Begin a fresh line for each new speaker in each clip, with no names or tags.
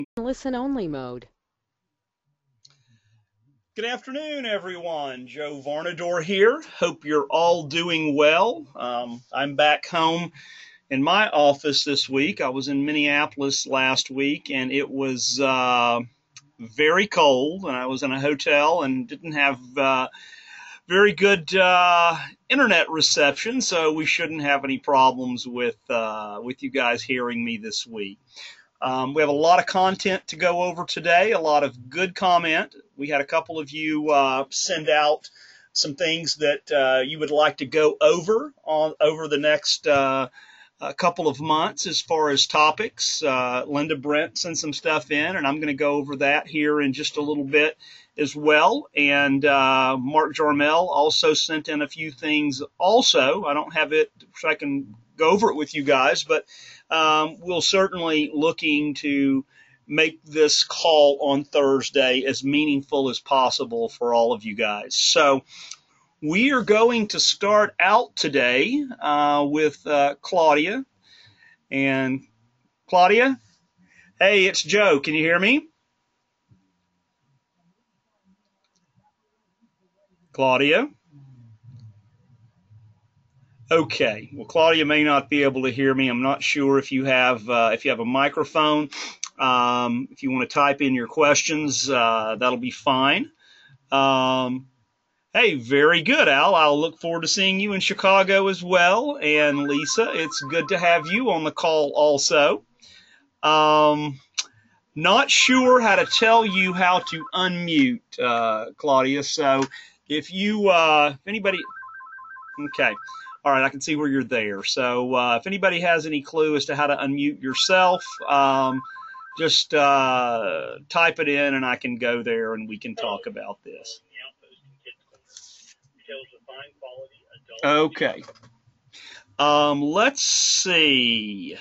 Listen only mode.
Good afternoon, everyone. Joe Varnador here. Hope you're all doing well. I'm back home in my office this week. I was in Minneapolis last week, and it was very cold. And I was in a hotel and didn't have very good internet reception, so we shouldn't have any problems with you guys hearing me this week. We have a lot of content to go over today, a lot of good comment. We had a couple of you send out some things that you would like to go over the next couple of months as far as topics. Linda Brent sent some stuff in, and I'm going to go over that here in just a little bit as well. And Mark Jarmel also sent in a few things also. I don't have it so I can go over it with you guys, but we'll certainly looking to make this call on Thursday as meaningful as possible for all of you guys. So we are going to start out today with Claudia. And Claudia, hey, it's Joe. Can you hear me? Claudia? Okay. Well, Claudia may not be able to hear me. I'm not sure if you have a microphone. If you want to type in your questions, that'll be fine. Hey, very good, Al. I'll look forward to seeing you in Chicago as well. And Lisa, it's good to have you on the call also. Not sure how to tell you how to unmute, Claudia. So if anybody, okay. All right, I can see where you're there. So if anybody has any clue as to how to unmute yourself, just type it in and I can go there and we can talk about this. Okay. Let's see.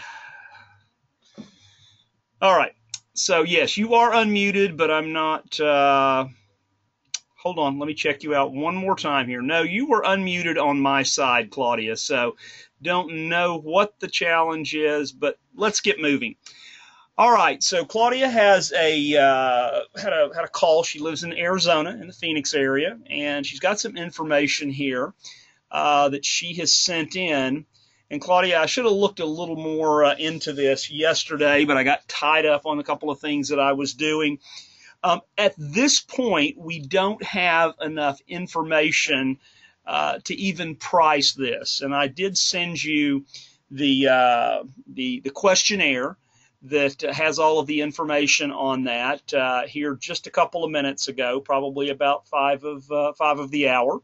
All right. So, yes, you are unmuted, but I'm not. Hold on. Let me check you out one more time here. No, you were unmuted on my side, Claudia. So, don't know what the challenge is, but let's get moving. All right. So, Claudia has had a call. She lives in Arizona, in the Phoenix area, and she's got some information here that she has sent in. And Claudia, I should have looked a little more into this yesterday, but I got tied up on a couple of things that I was doing. At this point, we don't have enough information to even price this. And I did send you the questionnaire that has all of the information on that here just a couple of minutes ago, probably about 5 of the hour.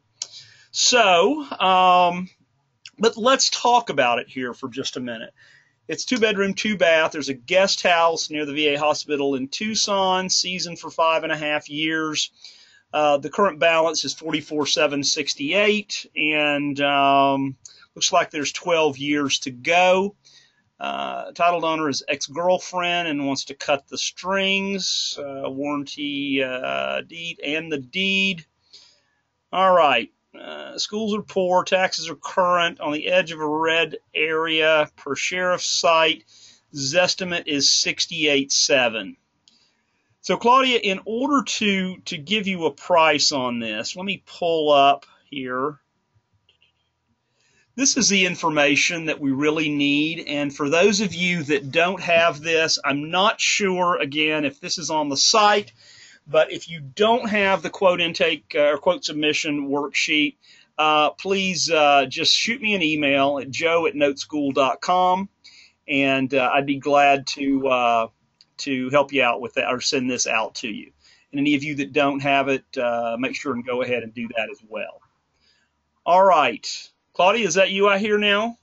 So, but let's talk about it here for just a minute. It's 2-bedroom, 2-bath. There's a guest house near the VA hospital in Tucson, seasoned for 5.5 years. The current balance is $44,768, and looks like there's 12 years to go. Title owner is ex-girlfriend and wants to cut the strings, warranty deed and the deed. All right. Schools are poor, taxes are current, on the edge of a red area per sheriff's site. Zestimate is $68,700. So, Claudia, in order to give you a price on this, let me pull up here. This is the information that we really need. And for those of you that don't have this, I'm not sure, again, if this is on the site. But if you don't have the quote intake or quote submission worksheet, please just shoot me an email at joe@noteschool.com, and I'd be glad to help you out with that or send this out to you. And any of you that don't have it, make sure and go ahead and do that as well. All right. Claudia, is that you I hear now?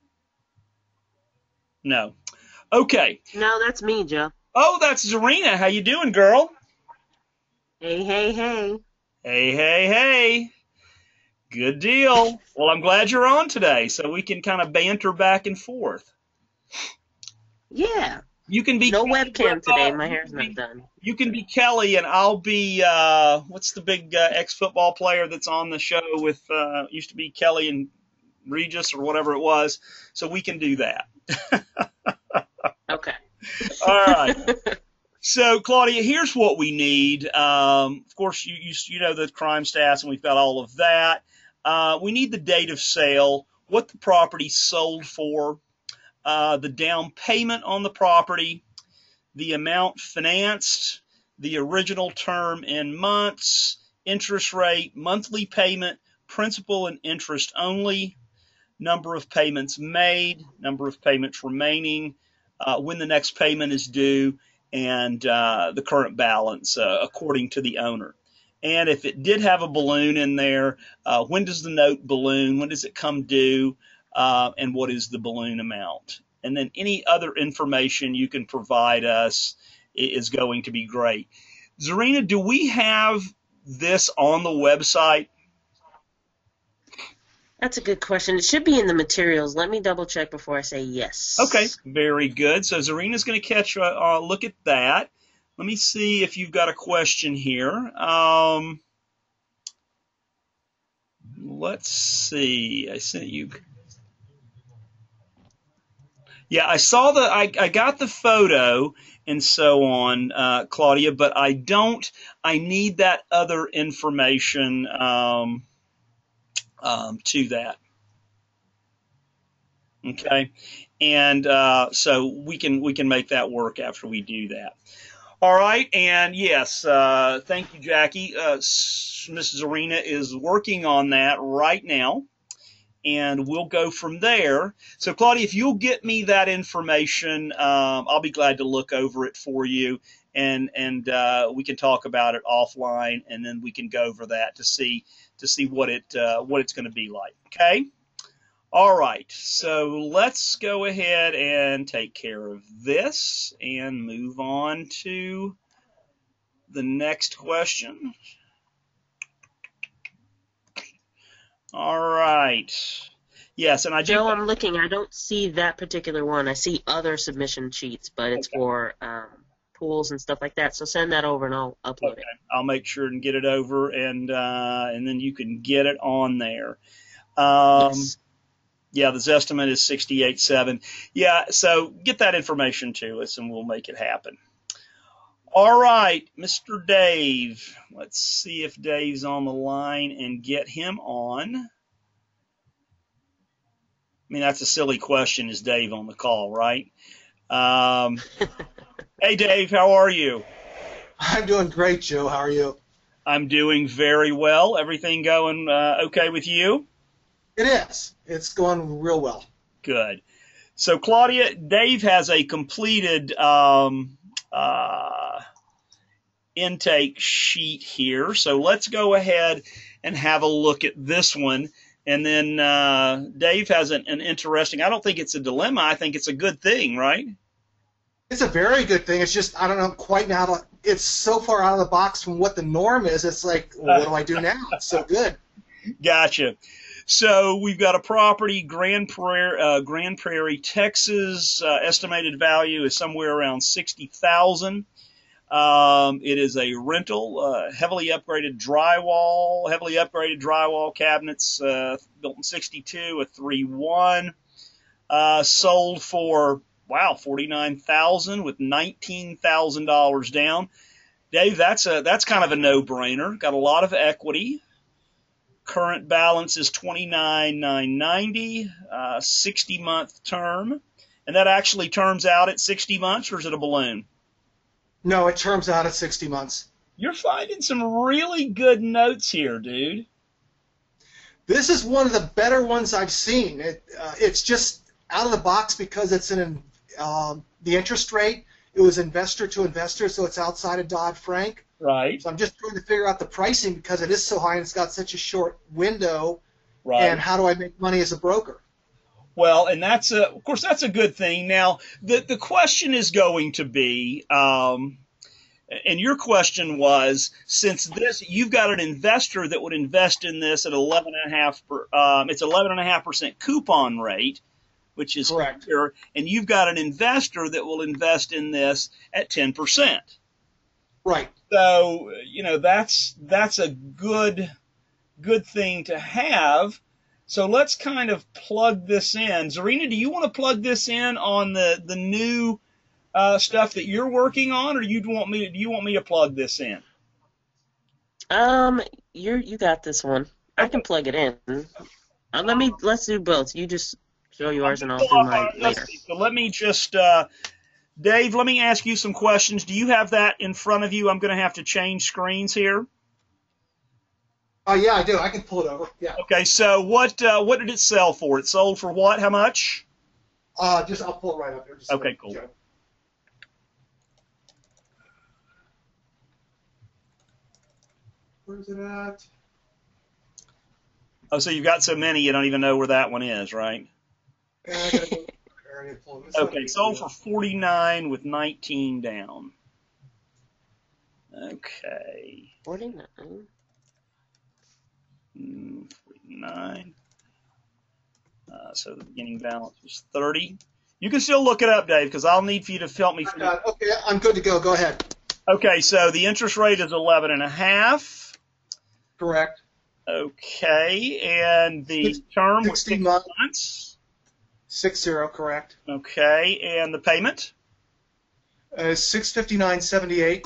No. Okay.
No, that's me, Joe.
Oh, that's Zarina. How you doing, girl?
Hey, hey, hey.
Hey, hey, hey. Good deal. Well, I'm glad you're on today so we can kind of banter back and forth.
Yeah.
You can be
no webcam today. My hair's not done.
You can be Kelly, and I'll be what's the big ex-football player that's on the show with used to be Kelly and Regis or whatever it was. So we can do that.
Okay.
All right. So, Claudia, here's what we need. Of course, you know the crime stats, and we've got all of that. We need the date of sale, what the property sold for, the down payment on the property, the amount financed, the original term in months, interest rate, monthly payment, principal and interest only, number of payments made, number of payments remaining, when the next payment is due, and the current balance according to the owner. And if it did have a balloon in there, when does the note balloon? When does it come due? And what is the balloon amount? And then any other information you can provide us is going to be great. Zarina, do we have this on the website?
That's a good question. It should be in the materials. Let me double check before I say yes.
Okay, very good. So Zarina's going to catch a look at that. Let me see if you've got a question here. Let's see. I sent you. Yeah, I saw I got the photo and so on, Claudia, but I need that other information to that. Okay, and so we can make that work after we do that. All right, and yes, thank you, Jackie. Mrs. Zarina is working on that right now, and we'll go from there. So, Claudia, if you'll get me that information, I'll be glad to look over it for you, and we can talk about it offline, and then we can go over that to see what it's going to be like. Okay. All right, so let's go ahead and take care of this and move on to the next question. All right. Yes, and
Joe, I'm looking. I don't see that particular one. I see other submission sheets, but it's for pools and stuff like that. So send that over, and I'll upload it.
I'll make sure and get it over, and then you can get it on there. Yes. Yeah, the Zestimate is 68.7. Yeah, so get that information to us, and we'll make it happen. All right, Mr. Dave. Let's see if Dave's on the line and get him on. I mean, that's a silly question. Is Dave on the call, right? Hey, Dave, how are you?
I'm doing great, Joe. How are you?
I'm doing very well. Everything going okay with you?
It is. It's going real well.
Good. So, Claudia, Dave has a completed intake sheet here. So let's go ahead and have a look at this one. And then Dave has an interesting, I don't think it's a dilemma. I think it's a good thing, right?
It's a very good thing. It's just, I don't know quite now. It's so far out of the box from what the norm is. It's like, well, what do I do now? It's so good.
Gotcha. So we've got a property, Grand Prairie, Texas. Estimated value is somewhere around $60,000. It is a rental, heavily upgraded drywall cabinets, built in '62, a 3.1, sold for $49,000 with $19,000 down. Dave, that's kind of a no-brainer. Got a lot of equity. Current balance is $29,990, 60-month term, and that actually terms out at 60 months, or is it a balloon?
No, it terms out at 60 months.
You're finding some really good notes here, dude.
This is one of the better ones I've seen. It's just out of the box because it's the interest rate. It was investor to investor, so it's outside of Dodd-Frank.
Right.
So I'm just trying to figure out the pricing because it is so high and it's got such a short window.
Right.
And how do I make money as a broker?
Well, and of course, that's a good thing. Now, the question is going to be, and your question was, since you've got an investor that would invest in this at 11.5%, it's 11.5% coupon rate, which is
correct.
Here, and you've got an investor that will invest in this at 10%.
Right.
So, that's a good thing to have. So let's kind of plug this in. Zarina, do you want to plug this in on the new stuff that you're working on, or do you want me to plug this in?
You got this one. I can plug it in. Let's do both. You just show yours and I'll do mine
Let's
later.
see. So let me just, Dave, let me ask you some questions. Do you have that in front of you? I'm going to have to change screens here.
Yeah, I do. I can pull it over. Yeah.
Okay, so what did it sell for? It sold for what? How much?
I'll pull it right up there.
Okay, cool.
Where's it at?
Oh, so you've got so many you don't even know where that one is, right? Okay, sold for 49 with 19 down. Okay.
49.
49. So the beginning balance was 30. You can still look it up, Dave, because I'll need for you to help me.
Okay, I'm good to go. Go ahead.
Okay, so the interest rate is 11.5.
Correct.
Okay, and the term was 6 months.
60, correct.
Okay, and the payment?
$659.78.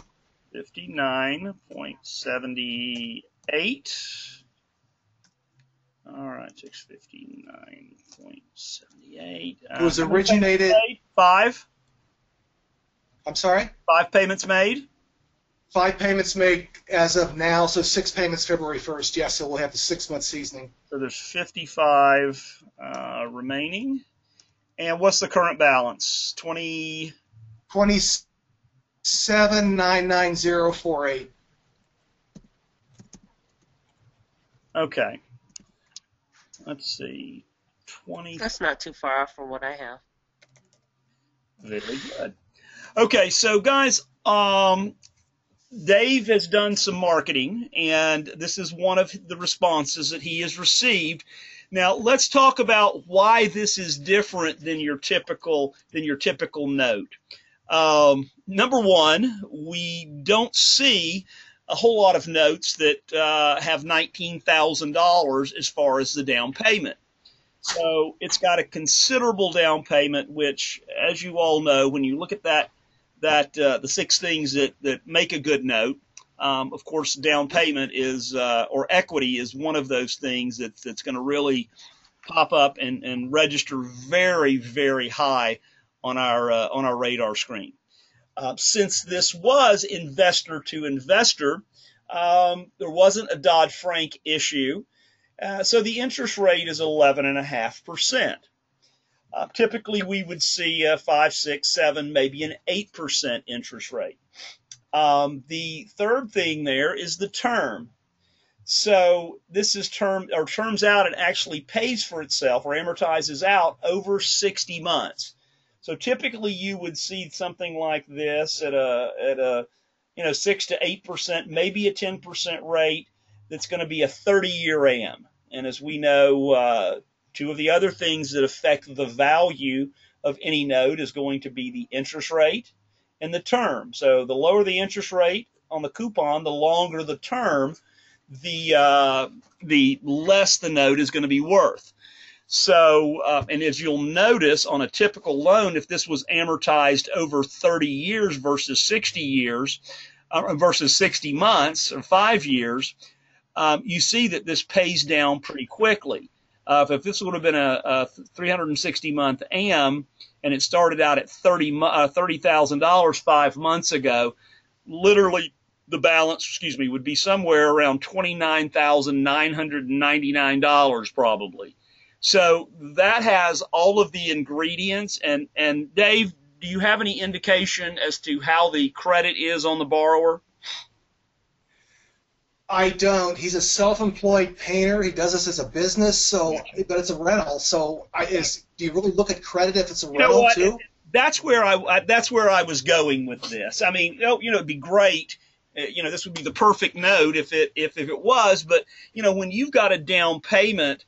59.78. All right, 659.78.
It was originated.
5.
I'm sorry?
5 payments made?
5 payments made as of now, so 6 payments February 1st. Yes, so we'll have the 6-month seasoning.
So there's 55 remaining. And what's the current balance?
27,990.48.
Okay. Let's see.
That's not too far off from what I have.
Very good. Okay, so guys, Dave has done some marketing, and this is one of the responses that he has received. Now, let's talk about why this is different than your typical note. Number one, we don't see a whole lot of notes that have $19,000 as far as the down payment. So it's got a considerable down payment, which, as you all know, when you look at the 6 things that make a good note, of course, down payment is or equity is one of those things that's going to really pop up and register very, very high on our radar screen. Since this was investor to investor, there wasn't a Dodd-Frank issue, so the interest rate is 11.5%. Typically, we would see a 5, 6, 7, maybe an 8% interest rate. The third thing there is the term. So this is terms out and actually pays for itself or amortizes out over 60 months. So typically you would see something like this at a 6 to 8%, maybe a 10% rate that's going to be a 30-year AM. And as we know, 2 of the other things that affect the value of any note is going to be the interest rate and the term. So the lower the interest rate on the coupon, the longer the term, the less the note is going to be worth. So, and as you'll notice on a typical loan, if this was amortized over 30 years versus 60 years, versus 60 months or 5 years, you see that this pays down pretty quickly. If this would have been a 360-month AM and it started out at $30,000 5 months ago, literally the balance, would be somewhere around $29,999 probably. So that has all of the ingredients. And Dave, do you have any indication as to how the credit is on the borrower?
I don't. He's a self-employed painter. He does this as a business, but it's a rental. So, do you really look at credit if it's a rental too?
That's where I was going with this. I mean, it'd be great. This would be the perfect note if it was. But when you've got a down payment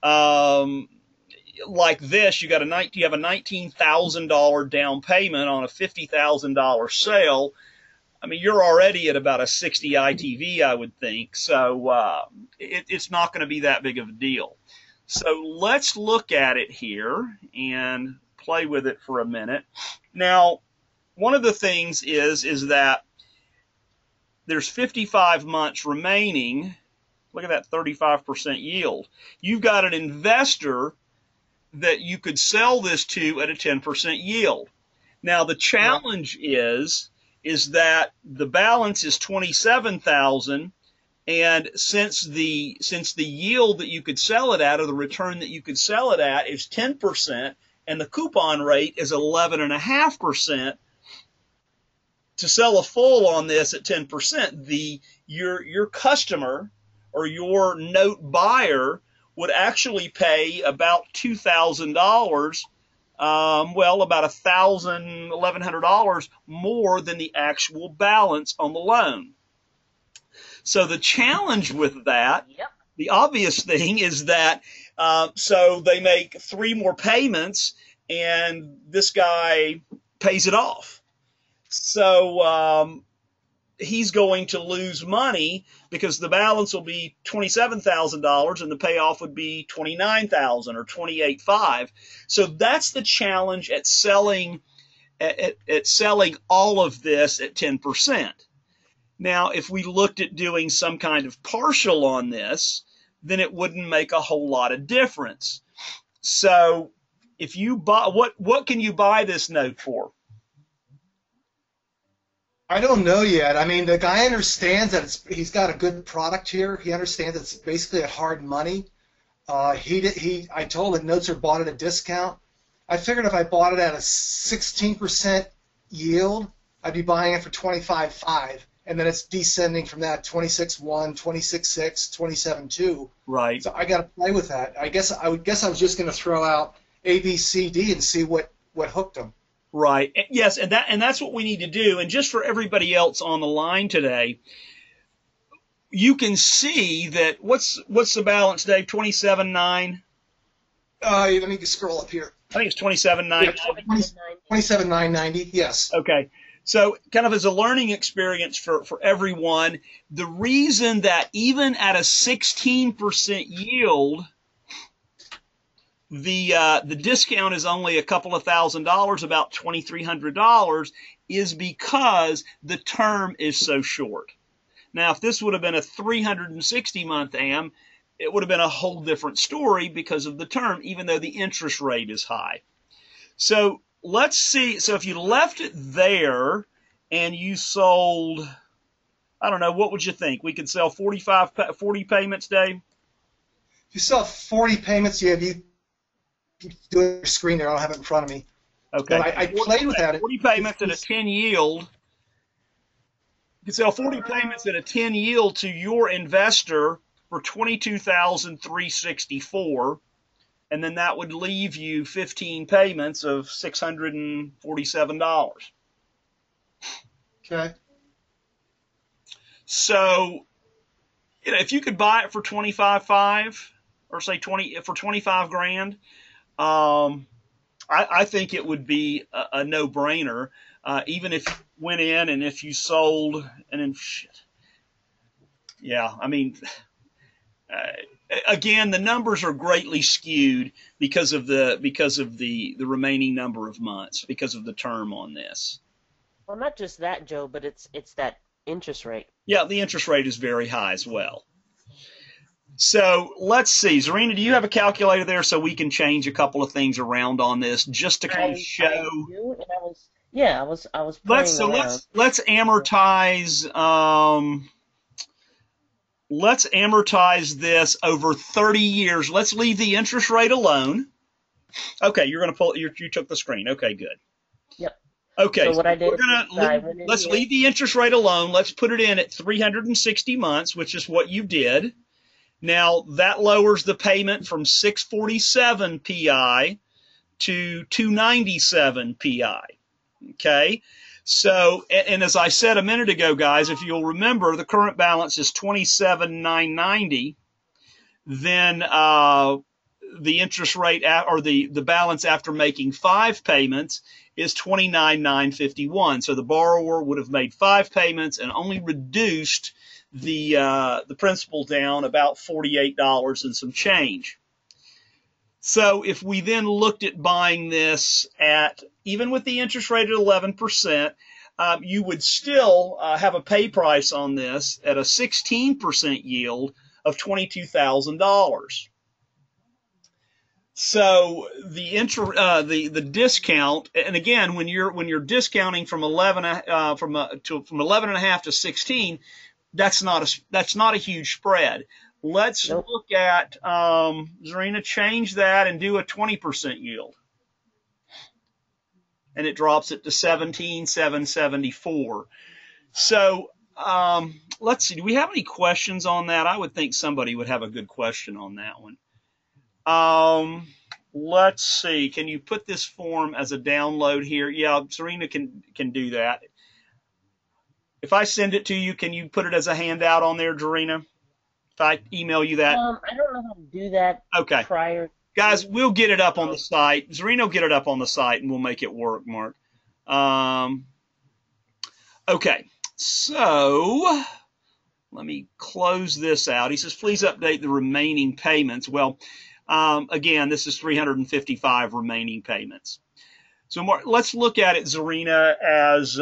like this, you have a $19,000 down payment on a $50,000 sale. I mean, you're already at about a 60 ITV, I would think. So it's not going to be that big of a deal. So let's look at it here and play with it for a minute. Now, one of the things is that there's 55 months remaining. Look at that 35% yield. You've got an investor that you could sell this to at a 10% yield. Now the challenge is that the balance is 27,000, and since the yield that you could sell it at, or the return that you could sell it at, is 10%, and the coupon rate is 11.5%, to sell a full on this at 10%, your customer or your note buyer would actually pay about $2,000, about $1,100 more than the actual balance on the loan. So the challenge with that, the obvious thing is that, so they make 3 more payments and this guy pays it off. So he's going to lose money because the balance will be $27,000 and the payoff would be $29,000 or $28,500. So that's the challenge at selling all of this at 10%. Now, if we looked at doing some kind of partial on this, then it wouldn't make a whole lot of difference. So if you buy, what can you buy this note for?
I don't know yet. I mean, the guy understands that he's got a good product here. He understands it's basically at hard money. I told him notes are bought at a discount. I figured if I bought it at a 16% yield, I'd be buying it for $25,500, and then it's descending from that 26.1, 26.6, 27.2.
Right.
So I got to play with that. I guess I was just going to throw out A, B, C, D and see what hooked them.
Right. Yes, and that's what we need to do. And just for everybody else on the line today, you can see that what's the balance, Dave? 27.9.
Let me scroll up here.
I think it's 27.9.
27,990. Yes.
Okay. So kind of as a learning experience for everyone, the reason that even at a 16% yield, the discount is only a couple of $1,000s, about $2,300, is because the term is so short. Now, if this would have been a 360-month AM, it would have been a whole different story because of the term, even though the interest rate is high. So let's see. So if you left it there and you sold, I don't know, what would you think? We could sell 40 payments, Dave?
If you sell 40 payments, you do it on your screen there. I don't have it in front of me.
Okay.
But I played with that.
40 payments at a 10 yield. You could sell 40 payments at a 10 yield to your investor for $22,364, and then that would leave you 15 payments of $647.
Okay.
So, if you could buy it for $25,500, or say for $25,000, I think it would be a no-brainer. Even if you went in and if you sold, and then yeah, I mean, again, the numbers are greatly skewed because of the remaining number of months, because of the term on this.
Well, not just that, Joe, but it's that interest rate.
Yeah, the interest rate is very high as well. So let's see. Zarina, do you have a calculator there so we can change a couple of things around on this just to kind of show?
I do, and I was playing around.
Let's amortize. Let's amortize this over 30 years. Let's leave the interest rate alone. Okay, you're going to pull. You took the screen. Okay, good.
Yep.
Okay,
so what I did
let's leave the interest rate alone. Let's put it in at 360 months, which is what you did. Now, that lowers the payment from 647 PI to 297 PI. Okay? So, and as I said a minute ago, guys, if you'll remember, the current balance is 27,990. Then the interest rate, or the balance after making 5 payments is 29,951. So the borrower would have made 5 payments and only reduced the principal down about $48 and some change. So if we then looked at buying this at, even with the interest rate at 11%, you would still have a pay price on this at a 16% yield of $22,000. So the discount, and again, when you're discounting from 11.5 to 16, that's not a huge spread. Let's
Nope.
look at Zarina, change that and do a 20% yield, and it drops it to 17,774. So let's see. Do we have any questions on that? I would think somebody would have a good question on that one. Let's see. Can you put this form as a download here? Yeah, Zarina can do that. If I send it to you, can you put it as a handout on there, Zarina? If I email you that?
I don't know how to do that.
Okay.
Prior.
Guys, we'll get it up on the site. Zarina will get it up on the site, and we'll make it work, Mark. Okay. So let me close this out. He says, please update the remaining payments. Well, again, this is 355 remaining payments. So Mark, let's look at it, Zarina, as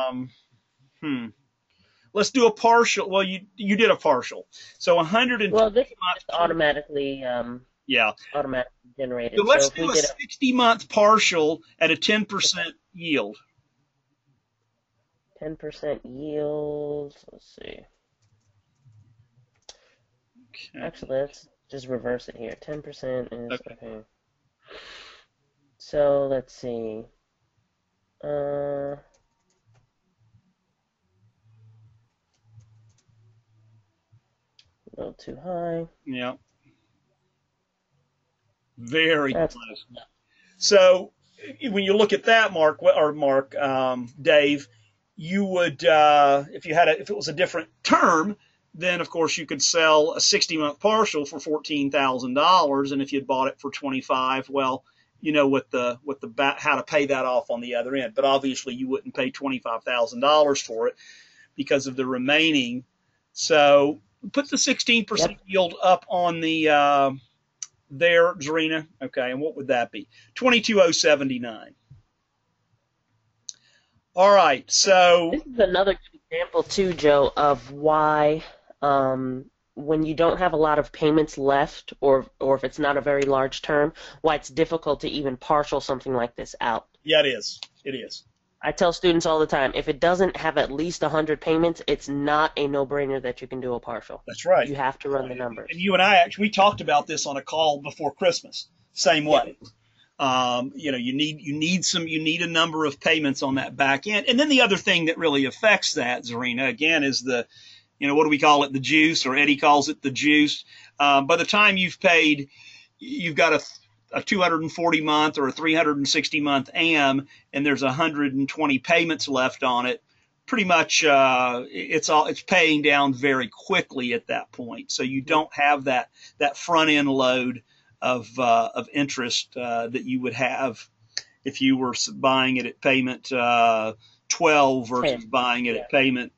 let's do a partial. Well, you did a partial. So 150.
Well, this is just automatically
yeah,
automatically generated.
So let's
if
do
we
a
did
60-month partial at a 10% yield.
10% yield. Let's see.
Okay.
Actually, let's just reverse it here. 10% is
Okay.
okay. So let's see. A little too high.
Yeah. Very
That's
close. So when you look at that, Dave, you would, if it was a different term, then of course you could sell a 60-month partial for $14,000, and if you'd bought it for 25, well, you know how to pay that off on the other end. But obviously you wouldn't pay $25,000 for it because of the remaining. So put the 16% yield up on the there, Zarina. Okay, and what would that be? 22,079. All right, so
This is another good example too, Joe, of why when you don't have a lot of payments left, or if it's not a very large term, why it's difficult to even partial something like this out.
yeah, it is. It is.
I tell students all the time, if it doesn't have at least 100 payments, it's not a no-brainer that you can do a partial.
That's right.
You have to run the numbers.
And you and I we talked about this on a call before Christmas. Same way. You need a number of payments on that back end. And then the other thing that really affects that, Zarina, again, is what do we call it? The juice, or Eddie calls it the juice. By the time you've got a 240-month or a 360-month AM, and there's 120 payments left on it. Pretty much, it's paying down very quickly at that point. So you don't have that front end load of interest that you would have if you were buying it at payment 12 versus buying it at payment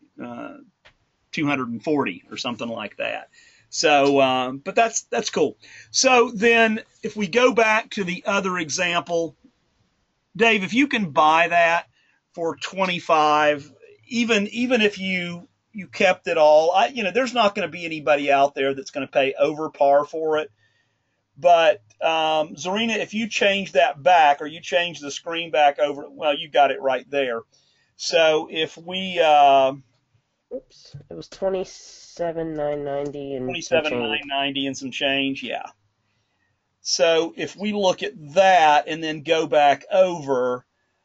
240 or something like that. So, but that's cool. So then if we go back to the other example, Dave, if you can buy that for 25, even if you kept it all, there's not going to be anybody out there that's going to pay over par for it. But, Zarina, if you change that back, or you change the screen back over, well, you got it right there. So if we,
Oops, it was 27,990 and
27,990 and some change, yeah. So if we look at that and then go back over,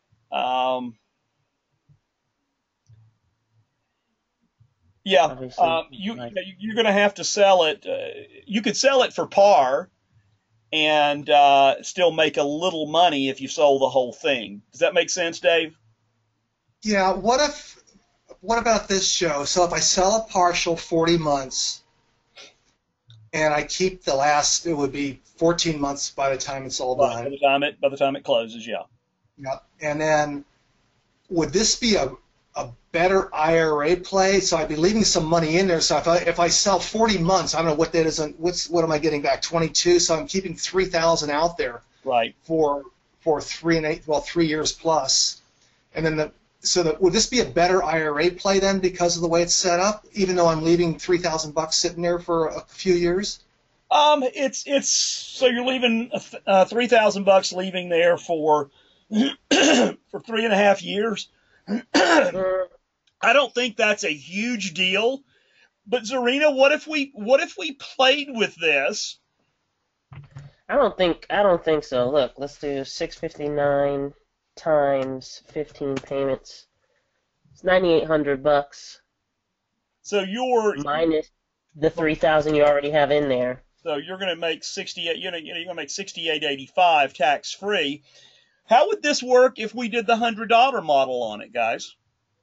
you're going to have to sell it. You could sell it for par and still make a little money if you sold the whole thing. Does that make sense, Dave?
Yeah. What about this, Joe? So if I sell a partial 40 months and I keep the last, it would be 14 months by the time it's all done.
By the time it closes, yeah.
Yep. And then would this be a a better IRA play. So I'd be leaving some money in there. So if I sell 40 months, I don't know what that is. What am I getting back? 22. So I'm keeping 3,000 out there
Right.
for 3 years plus. And then would this be a better IRA play then because of the way it's set up, even though I'm leaving $3,000 sitting there for a few years?
It's so you're leaving $3,000 leaving there for for 3.5 years.
Mm,
I don't think that's a huge deal. But Zarina, what if we played with this?
I don't think so. Look, let's do 659 times 15 payments. It's $9,800
So
minus the 3,000 you already have in there.
so you're going to make 68. You're going to make 68.85 tax free. How would this work if we did the $100 model on it, guys?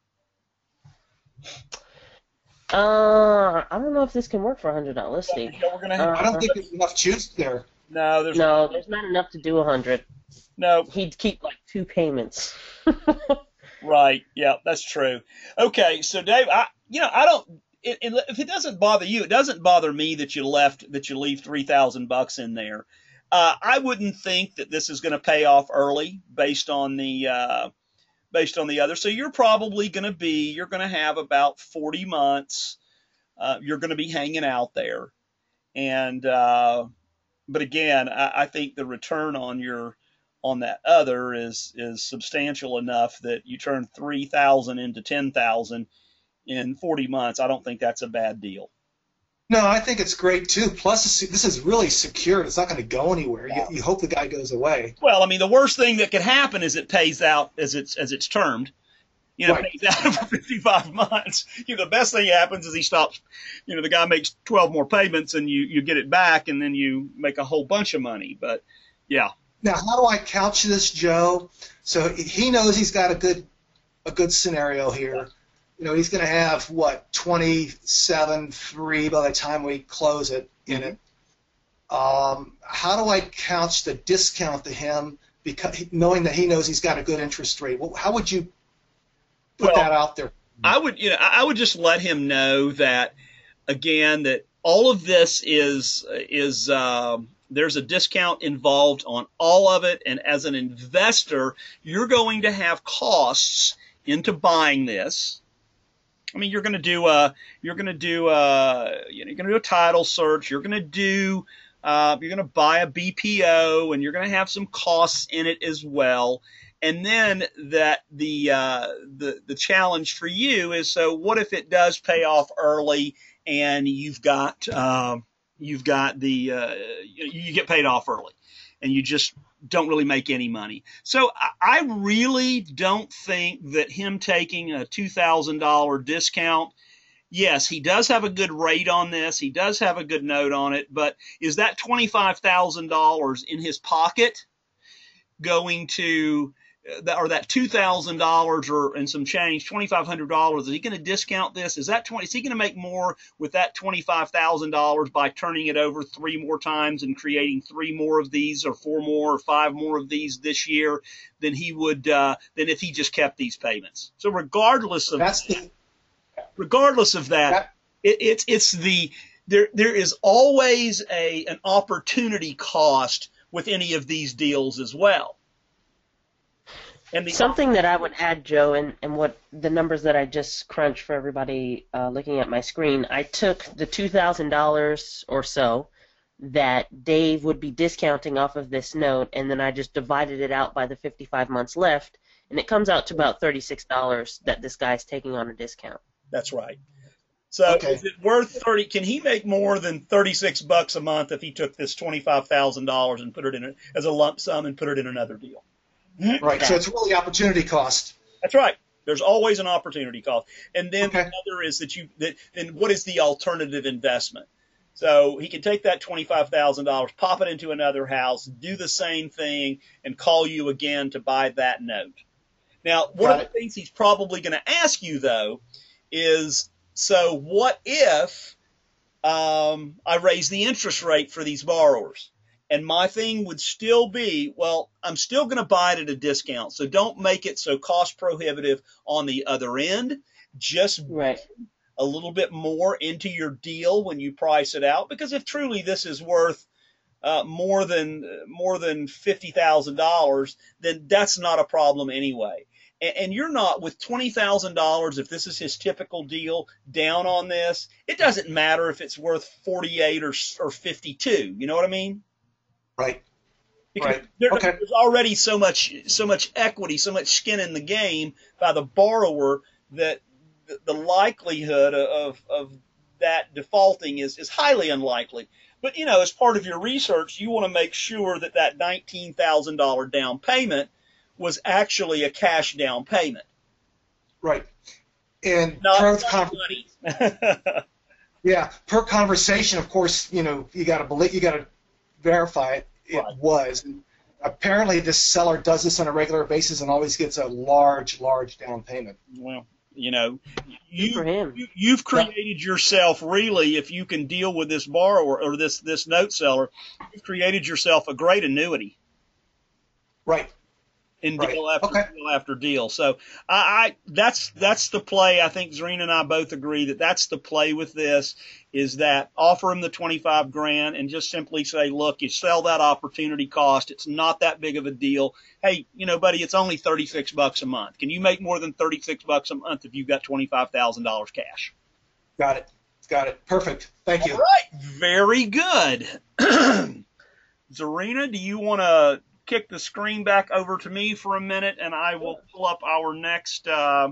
I don't know if this can work for $100. Let's see.
We're going to have,
I don't think there's enough juice there.
no,
there's not enough to do 100.
no.
He'd keep like 2 payments.
Right. Yeah, that's true. Okay, so Dave, I don't. If it doesn't bother you, it doesn't bother me that you leave $3,000 in there. I wouldn't think that this is going to pay off early based on the other. So you're going to have about 40 months. You're going to be hanging out there, and but again, I think the return on that other is substantial enough that you turn 3,000 into 10,000 in 40 months. I don't think that's a bad deal.
No, I think it's great too. Plus, this is really secure. It's not going to go anywhere. You hope the guy goes away.
Well, I mean, the worst thing that could happen is it pays out as it's termed.
Right.
Pays out over 55 months. The best thing that happens is he stops. The guy makes 12 more payments, and you get it back, and then you make a whole bunch of money. But yeah.
Now, how do I couch this, Joe? So he knows he's got a good scenario here. He's going to have 27.3 by the time we close it in it. How do I couch the discount to him, because knowing that he knows he's got a good interest rate? How would you put that out there?
I would just let him know that, again, that all of this is there's a discount involved on all of it, and as an investor, you're going to have costs into buying this. I mean, you're going to do a title search. You're going to buy a BPO, and you're going to have some costs in it as well. And then that the challenge for you is, so what if it does pay off early and you get paid off early and you just don't really make any money. So I really don't think that him taking a $2,000 discount, yes, he does have a good rate on this. He does have a good note on it, but is that $25,000 in his pocket going to, or that $2,000 or and some change, $2,500, is he going to discount this? Is he going to make more with that $25,000 by turning it over 3 more times and creating 3 more of these, or 4 more, or 5 more of these this year than he would than if he just kept these payments? So regardless of that, there is always an opportunity cost with any of these deals as well. And
something that I would add, Joe, and what the numbers that I just crunched for everybody looking at my screen, I took the $2,000 or so that Dave would be discounting off of this note, and then I just divided it out by the 55 months left, and it comes out to about $36 that this guy's taking on a discount.
That's right. So
okay.
Is it worth 30? Can he make more than $36 a month if he took this $25,000 and put it in as a lump sum and put it in another deal?
Right, so it's really opportunity cost.
That's right. There's always an opportunity cost. And then
okay.
Another is then what is the alternative investment? So he can take that $25,000, pop it into another house, do the same thing, and call you again to buy that note. Now, one of the things he's probably going to ask you, though, is, so what if I raise the interest rate for these borrowers? And my thing would still be, well, I'm still going to buy it at a discount. So don't make it so cost prohibitive on the other end. Just
Right.
a little bit more into your deal when you price it out. Because if truly this is worth more than $50,000, then that's not a problem anyway. And you're not with $20,000. If this is his typical deal down on this, it doesn't matter if it's worth 48 or 52. You know what I mean?
Right.
Because
Right. Okay.
there's already so much equity, so much skin in the game by the borrower that the likelihood of that defaulting is highly unlikely. But, as part of your research, you want to make sure that that $19,000 down payment was actually a cash down payment.
Right. And
Not
money.
money.
Yeah, per conversation, of course, you got to verify it. It
Right.
was. And apparently, this seller does this on a regular basis and always gets a large down payment.
Well,
Good for him.
you've created yourself, really, if you can deal with this borrower or this note seller, you've created yourself a great annuity
Right.
in
Right.
deal after
Okay.
deal after deal. So that's the play. I think Zarina and I both agree that that's the play with this, is that offer him the 25 grand and just simply say, look, you sell that opportunity cost. It's not that big of a deal. Hey, buddy, it's only $36 a month. Can you make more than $36 a month if you've got $25,000 cash?
Got it. Perfect. Thank you.
All right. Very good. Zarina, do you want to kick the screen back over to me for a minute, and I will pull up our next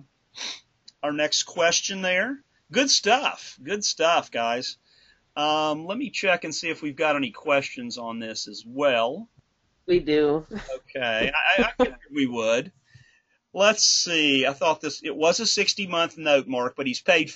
question there. Good stuff, guys. Let me check and see if we've got any questions on this as well.
We do.
Okay, I figured we would. Let's see. I thought it was a 60-month note, Mark, but he's paid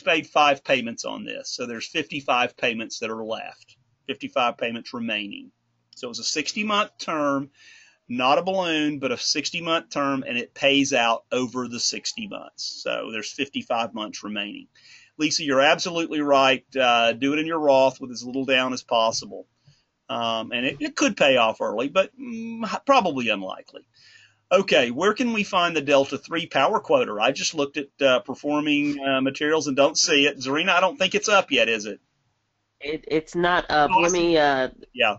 5 payments on this, so there's 55 payments that are left, 55 payments remaining. So it was a 60-month term, not a balloon, but a 60-month term, and it pays out over the 60 months. So there's 55 months remaining. Lisa, you're absolutely right. Do it in your Roth with as little down as possible. And it could pay off early, but probably unlikely. Okay, where can we find the Delta 3 power quoter? I just looked at performing materials and don't see it. Zarina, I don't think it's up yet, is it?
It's not up.
Awesome.
Let me.
Yeah.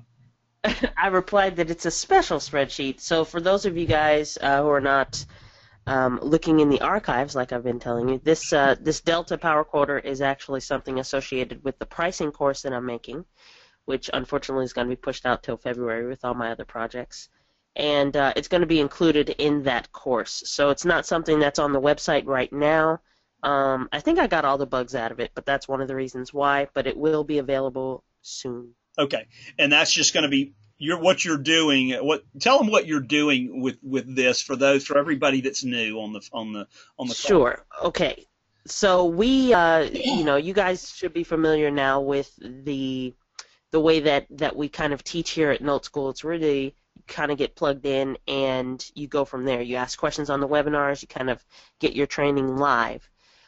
I replied that it's a special spreadsheet. So for those of you guys who are not looking in the archives, like I've been telling you, this Delta Power Quoter is actually something associated with the pricing course that I'm making, which unfortunately is going to be pushed out till February with all my other projects. And it's going to be included in that course. So it's not something that's on the website right now. I think I got all the bugs out of it, but that's one of the reasons why. But it will be available soon.
Okay, and that's just going to be what you're doing. Tell them what you're doing with this for everybody that's new on the
Sure. Okay. So we you guys should be familiar now with the way that we kind of teach here at Note School. It's really kind of get plugged in and you go from there. You ask questions on the webinars. You kind of get your training live.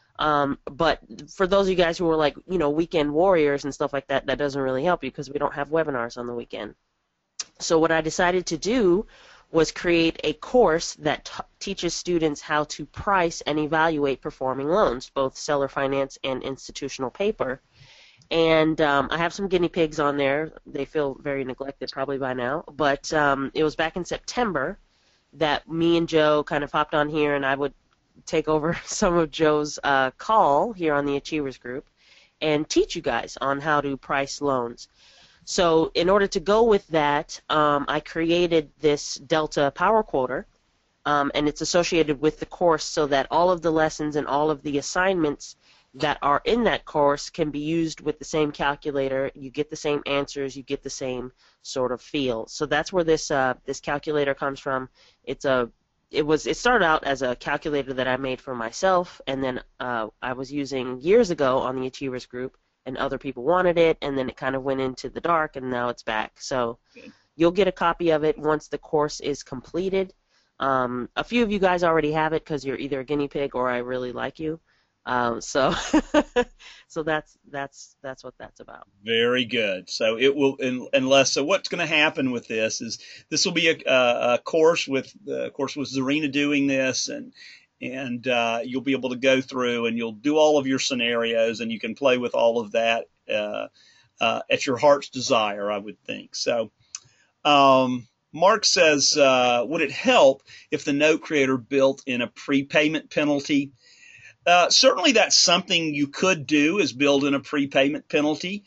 But for those of you guys who are like, weekend warriors and stuff like that, that doesn't really help you because we don't have webinars on the weekend. So what I decided to do was create a course that teaches students how to price and evaluate performing loans, both seller finance and institutional paper. And I have some guinea pigs on there. They feel very neglected probably by now. But it was back in September that me and Joe kind of hopped on here, and I would take over some of Joe's call here on the Achievers Group and teach you guys on how to price loans. So in order to go with that, I created this Delta Power Quoter, and it's associated with the course so that all of the lessons and all of the assignments that are in that course can be used with the same calculator. You get the same answers. You get the same sort of feel. So that's where this calculator comes from. It started out as a calculator that I made for myself, and then I was using years ago on the Achievers Group, and other people wanted it, and then it kind of went into the dark, and now it's back. So you'll get a copy of it once the course is completed. A few of you guys already have it because you're either a guinea pig or I really like you. So so that's what that's about.
Very good. So it will, unless, so what's going to happen with this is this will be a course with, of course, with Zarina doing this, and you'll be able to go through and you'll do all of your scenarios and you can play with all of that at your heart's desire, I would think. So, Mark says, would it help if the note creator built in a prepayment penalty? Certainly that's something you could do, is build in a prepayment penalty.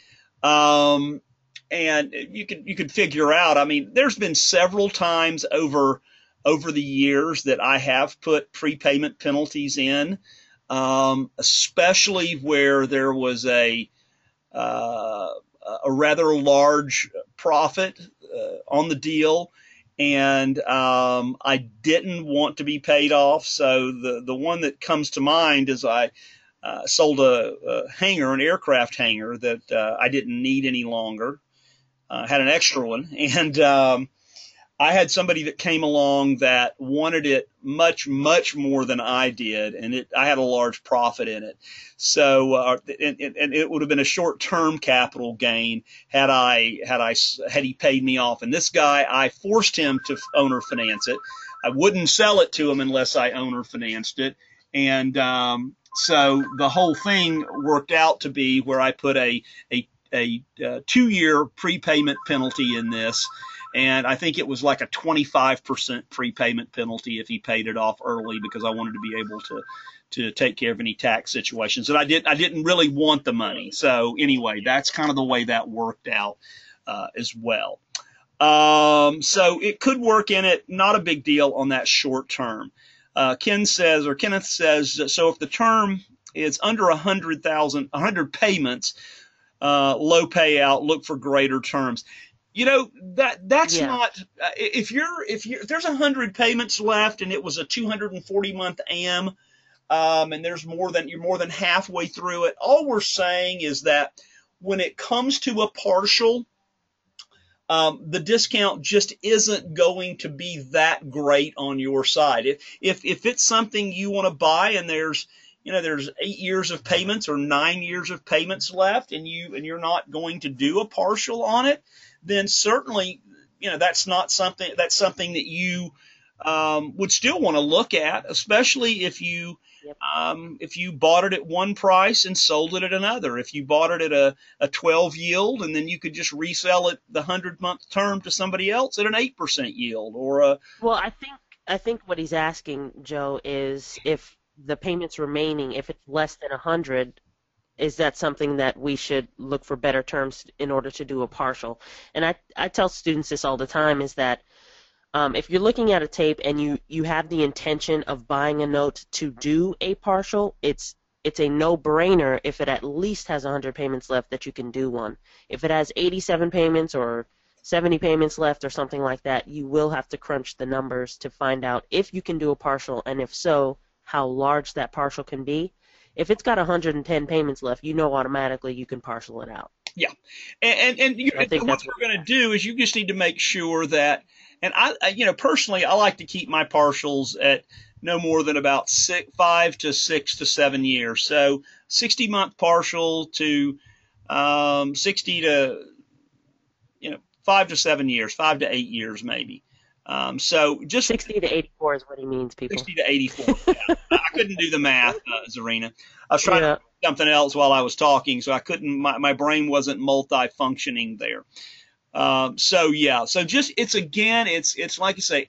And you could figure out, I mean, there's been several times over the years that I have put prepayment penalties in, especially where there was a rather large profit on the deal, and I didn't want to be paid off. So the one that comes to mind is I sold a hangar, an aircraft hangar that I didn't need any longer. Had an extra one, and I had somebody that came along that wanted it much, much more than I did, and I had a large profit in it. So, and it would have been a short-term capital gain had he paid me off. And this guy, I forced him to owner finance it. I wouldn't sell it to him unless I owner financed it, and so the whole thing worked out to be where I put a 2-year prepayment penalty in this. And I think it was like a 25% prepayment penalty if he paid it off early, because I wanted to be able to take care of any tax situations. And I didn't really want the money. So anyway, that's kind of the way that worked out as well. So it could work in it, not a big deal on that short term. Kenneth says, so if the term is under 100 payments, low payout, look for greater terms. You know, that's not, if there's 100 payments left and it was a 240-month AM, and you're more than halfway through it, all we're saying is that when it comes to a partial, the discount just isn't going to be that great on your side. If it's something you want to buy and there's 8 years of payments or 9 years of payments left, and you're not going to do a partial on it, then certainly, that's something that you would still want to look at, especially if you bought it at one price and sold it at another. If you bought it at a 12 yield, and then you could just resell it the 100-month term to somebody else at an 8% yield,
Well, I think what he's asking, Joe, is if the payments remaining, if it's less than 100, is that something that we should look for better terms in order to do a partial? And I tell students this all the time, is that if you're looking at a tape and you have the intention of buying a note to do a partial, it's a no-brainer if it at least has 100 payments left that you can do one. If it has 87 payments or 70 payments left or something like that, you will have to crunch the numbers to find out if you can do a partial, and if so, how large that partial can be. If it's got 110 payments left, automatically you can partial it out.
Yeah, and what you're going to do is you just need to make sure that, and I personally, I like to keep my partials at no more than about 5 to 6 to 7 years. So 60-month partial to 60 to 5 to 7 years, 5 to 8 years maybe. So just
60 to 84 is what he means, people.
60 to 84. Yeah. I couldn't do the math, Zarina. I was trying to do something else while I was talking, so I couldn't. My brain wasn't multi-functioning there. So just it's like you say,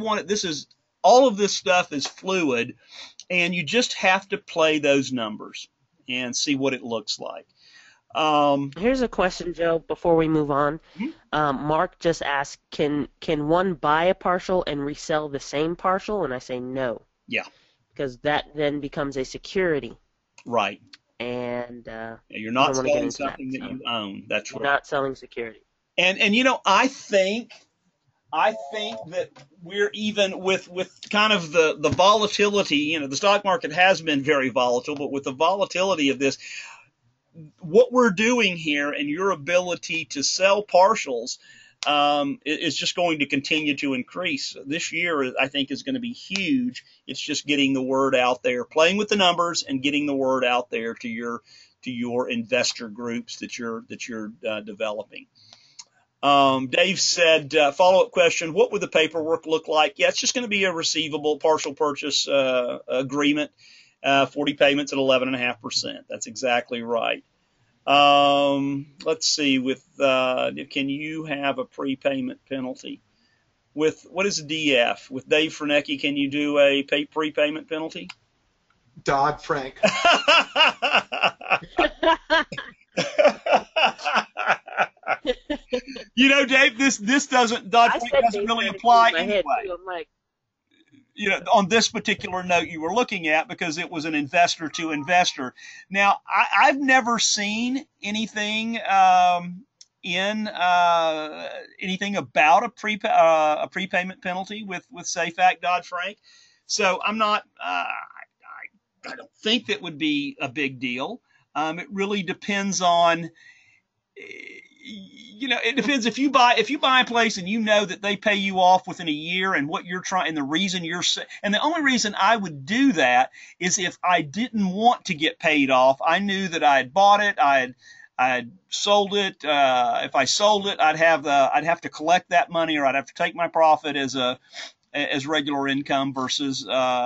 all of this stuff is fluid, and you just have to play those numbers and see what it looks like.
Here's a question, Joe, before we move on. Mark just asked, can one buy a partial and resell the same partial? And I say no.
Yeah.
Because that then becomes a security.
Right.
And
you're not selling something that you own. That's right.
You're not selling security.
And I think that we're even with kind of the volatility, the stock market has been very volatile, but with the volatility of this, what we're doing here and your ability to sell partials, is just going to continue to increase. This year, I think, is going to be huge. It's just getting the word out there, playing with the numbers, and getting the word out there to your investor groups that you're developing. Dave said, follow-up question, what would the paperwork look like? Yeah, it's just going to be a receivable partial purchase agreement, 40 payments at 11.5%. That's exactly right. Let's see, can you have a prepayment penalty? With, what is DF? With Dave Frenecki, can you do a prepayment penalty?
Dodd-Frank.
You know, Dave, this doesn't, Dodd-Frank doesn't really apply anyway.
I'm like,
You know, on this particular note you were looking at, because it was an investor to investor. Now, I've never seen anything anything about a prepayment penalty with Safe Act Dodd-Frank. So I'm not. I don't think that would be a big deal. It really depends on. You know, it depends if you buy a place and you know that they pay you off within a year, and what you're trying, and the reason and the only reason I would do that is if I didn't want to get paid off. I knew that I had bought it, I had sold it. If I sold it, I'd have to collect that money, or I'd have to take my profit as regular income versus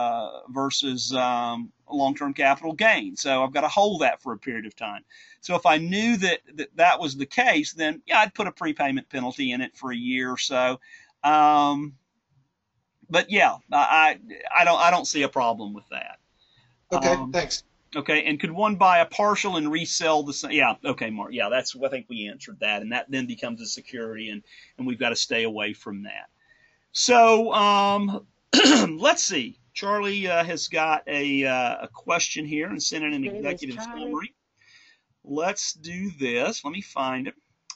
long-term capital gain. So I've got to hold that for a period of time. So if I knew that was the case, then yeah, I'd put a prepayment penalty in it for a year or so. But yeah, I don't see a problem with that.
Okay, thanks.
Okay, and could one buy a partial and resell the same? Yeah, okay, Mark. Yeah, I think we answered that, and that then becomes a security, and we've got to stay away from that. So let's see. Charlie has got a question here and sent in an executive summary. Let's do this. Let me find it.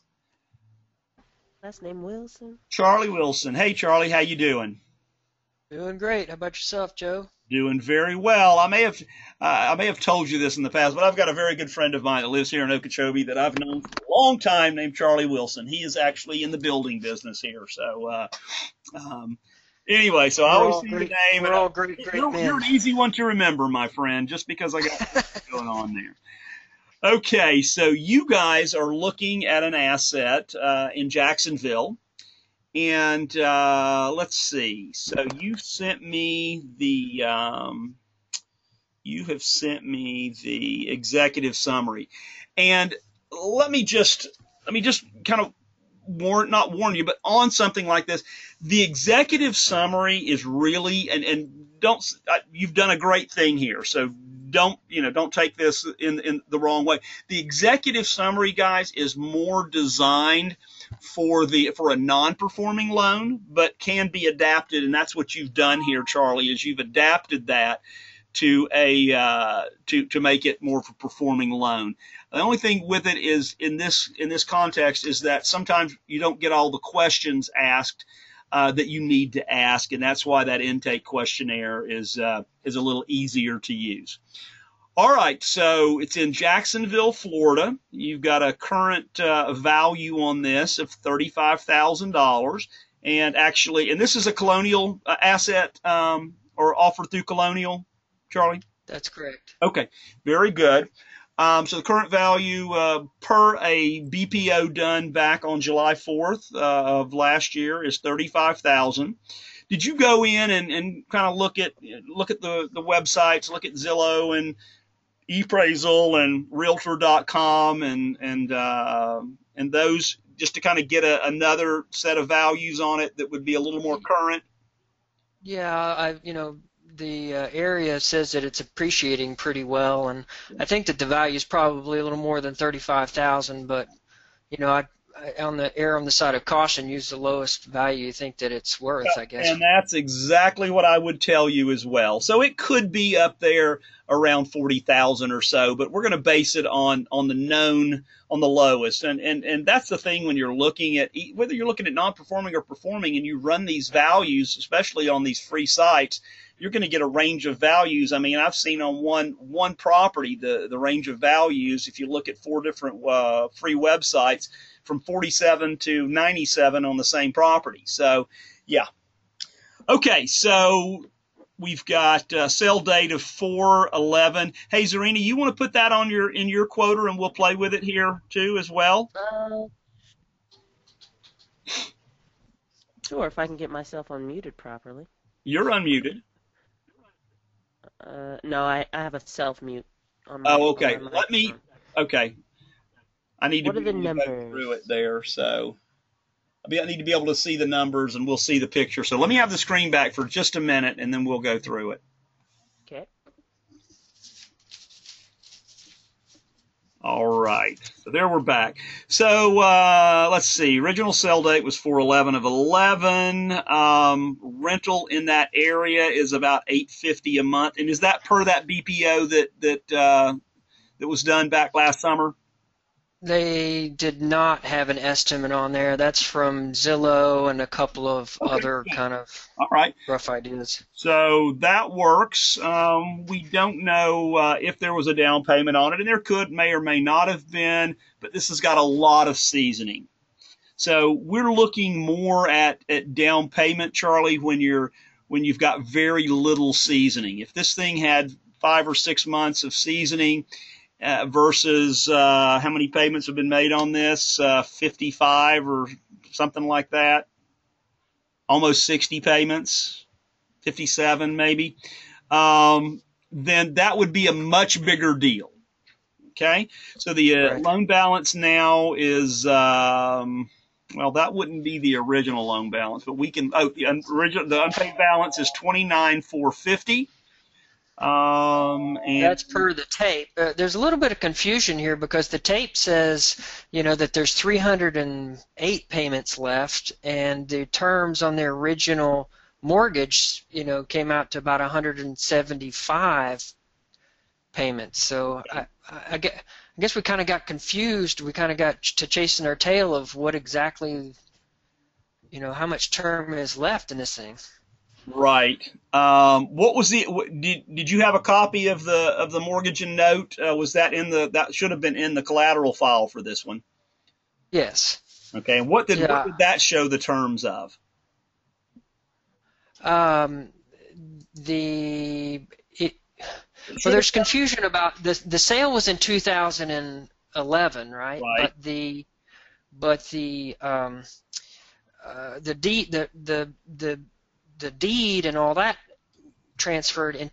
Last name Wilson.
Charlie Wilson. Hey, Charlie, how you doing?
Doing great. How about yourself, Joe?
Doing very well. I may have told you this in the past, but I've got a very good friend of mine that lives here in Okeechobee that I've known for a long time, named Charlie Wilson. He is actually in the building business here. So anyway, so I always see your name.
We're all great men.
You're an easy one to remember, my friend, just because I got what's going on there. Okay, so you guys are looking at an asset in Jacksonville, and let's see. So you have sent me the executive summary, and let me just kind of not warn you, but on something like this, the executive summary is really you've done a great thing here, so don't take this in the wrong way. The executive summary, guys, is more designed for a non-performing loan, but can be adapted, and that's what you've done here, Charlie, is you've adapted that to make it more of a performing loan. The only thing with it is in this context is that sometimes you don't get all the questions asked that you need to ask, and that's why that intake questionnaire is a little easier to use. All right, so it's in Jacksonville, Florida. You've got a current value on this of $35,000, and this is a Colonial asset or offered through Colonial, Charlie?
That's correct.
Okay, very good. So the current value per a BPO done back on July 4th of last year is $35,000. Did you go in and kind of look at the websites, look at Zillow and ePraisal and Realtor.com and those, just to kind of get another set of values on it that would be a little more current?
Yeah, the area says that it's appreciating pretty well, and I think that the value is probably a little more than $35,000. But I on the side of caution, use the lowest value you think that it's worth, I guess.
And that's exactly what I would tell you as well. So it could be up there around 40,000 or so, but we're going to base it on the known, on the lowest. And that's the thing when you're looking at, whether you're looking at non-performing or performing, and you run these values, especially on these free sites, you're going to get a range of values. I mean, I've seen on one property the range of values, if you look at 4 different free websites, from 47 to 97 on the same property. So, yeah. Okay, so we've got sale date of 4/11. Hey, Zarina, you want to put that on in your quoter, and we'll play with it here too as well?
Sure, if I can get myself unmuted properly.
You're unmuted.
No, I have a self mute on my.
Oh, okay.
On my
Let me. Okay. I need
What
to
are the
go
numbers?
through it there. So I need to be able to see the numbers, and we'll see the picture. So let me have the screen back for just a minute, and then we'll go through it.
Okay.
All right. So there we're back. So let's see. Original sale date was 4/11/11. Rental in that area is about $850 a month, and is that per that BPO that was done back last summer?
They did not have an estimate on there. That's from Zillow and a couple of other kind of
All right.
rough ideas.
So that works. We don't know if there was a down payment on it, and there may or may not have been, but this has got a lot of seasoning. So we're looking more at down payment, Charlie, when you've got very little seasoning. If this thing had 5 or 6 months of seasoning, versus how many payments have been made on this? 55 or something like that. Almost 60 payments, 57 maybe. Then that would be a much bigger deal. Okay, so the
Right.
loan balance now is well, that wouldn't be the original loan balance, but we can. Oh, the unpaid balance is 29,450. And
That's per the tape. There's a little bit of confusion here because the tape says, that there's 308 payments left, and the terms on their original mortgage, came out to about 175 payments. So I guess we kind of got confused. We kind of got to chasing our tail of what exactly, how much term is left in this thing.
Right. What was did you have a copy of the mortgage and note? Was that that should have been in the collateral file for this one?
Yes.
Okay. And what did that show the terms of?
Well, there's confusion about the sale was in 2011, right?
Right.
The deed and all that transferred in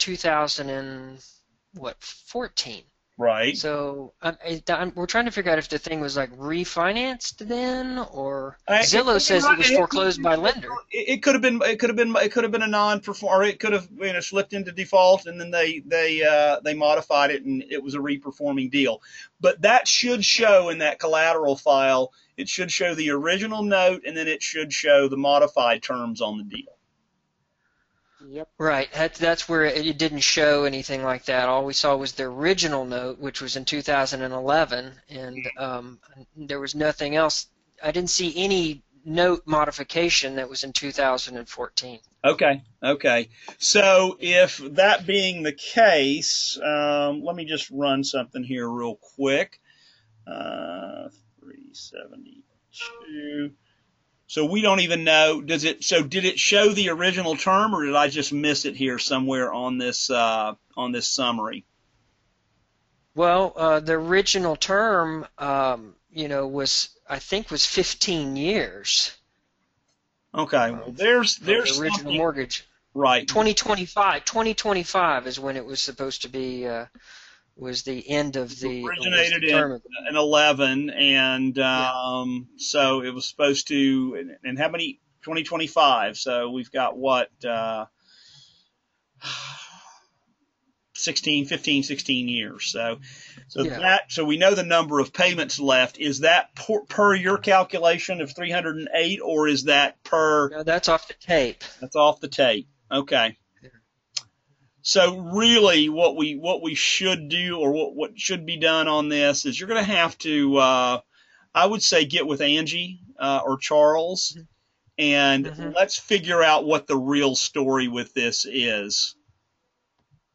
2014.
Right.
So we're trying to figure out if the thing was like refinanced then, or Zillow says it was foreclosed by lender.
It could have been. It could have been a non-perform, or it could have slipped into default, and then they modified it, and it was a reperforming deal. But that should show in that collateral file. It should show the original note, and then it should show the modified terms on the deal.
Yep.
Right. That's where it didn't show anything like that. All we saw was the original note, which was in 2011, and there was nothing else. I didn't see any note modification that was in 2014.
Okay. So if that being the case, let me just run something here real quick. 372. So we don't even know. Did it show the original term, or did I just miss it here somewhere on this summary?
Well, the original term, was 15 years.
Okay. Well, there's
the original mortgage.
Right.
2025 is when it was supposed to be. Was the end of the
originated
term.
in 11, and so it was supposed to. And how many? 2025. So we've got what? 16 years. So we know the number of payments left. Is that per your calculation of 308, or is that per?
No, that's off the tape.
That's off the tape. Okay. So really, what we should do, or what should be done on this, is you're going to have to, I would say, get with Angie or Charles, and let's figure out what the real story with this is.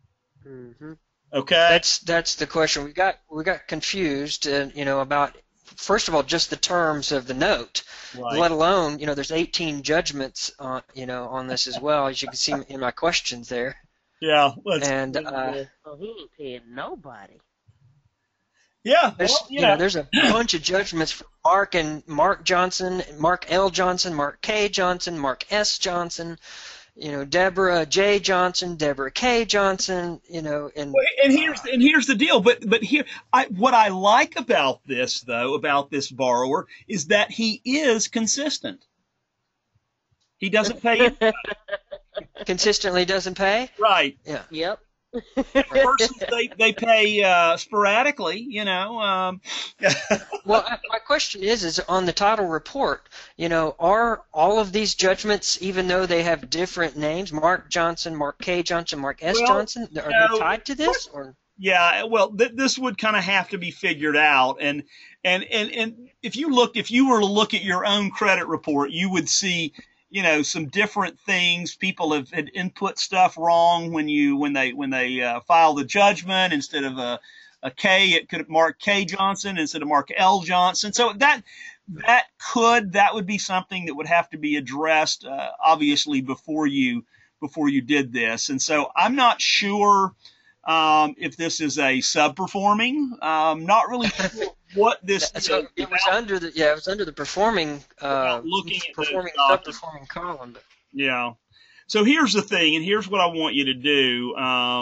Mm-hmm.
Okay.
That's the question. We got confused, about first of all, just the terms of the note,
Right.
let alone, there's 18 judgments on, on this as well, as you can see in my questions there.
Yeah. Let's.
And
Oh, he ain't paying nobody.
Yeah.
there's,
Well,
there's a bunch of judgments for Mark Johnson, Mark L. Johnson, Mark K. Johnson, Mark S. Johnson, Deborah J. Johnson, Deborah K. Johnson, and
here's the deal. But here, what I like about this borrower is that he is consistent. He doesn't pay it.
consistently doesn't pay.
Right.
Yeah.
Yep.
Versus they pay sporadically,
Well, my question is on the title report, are all of these judgments, even though they have different names, Mark Johnson, Mark K. Johnson, Mark S. Johnson, are they tied to this? Or?
Yeah, well, this would kind of have to be figured out, and if you were to look at your own credit report, you would see, some different things. People had input stuff wrong when they file the judgment. Instead of a K, it could have Mark K. Johnson instead of Mark L. Johnson. So that would be something that would have to be addressed, obviously, before you did this. And so I'm not sure if this is a subperforming. Not really sure what this is.
So it was under the performing subperforming column.
Yeah. So here's the thing, and here's what I want you to do.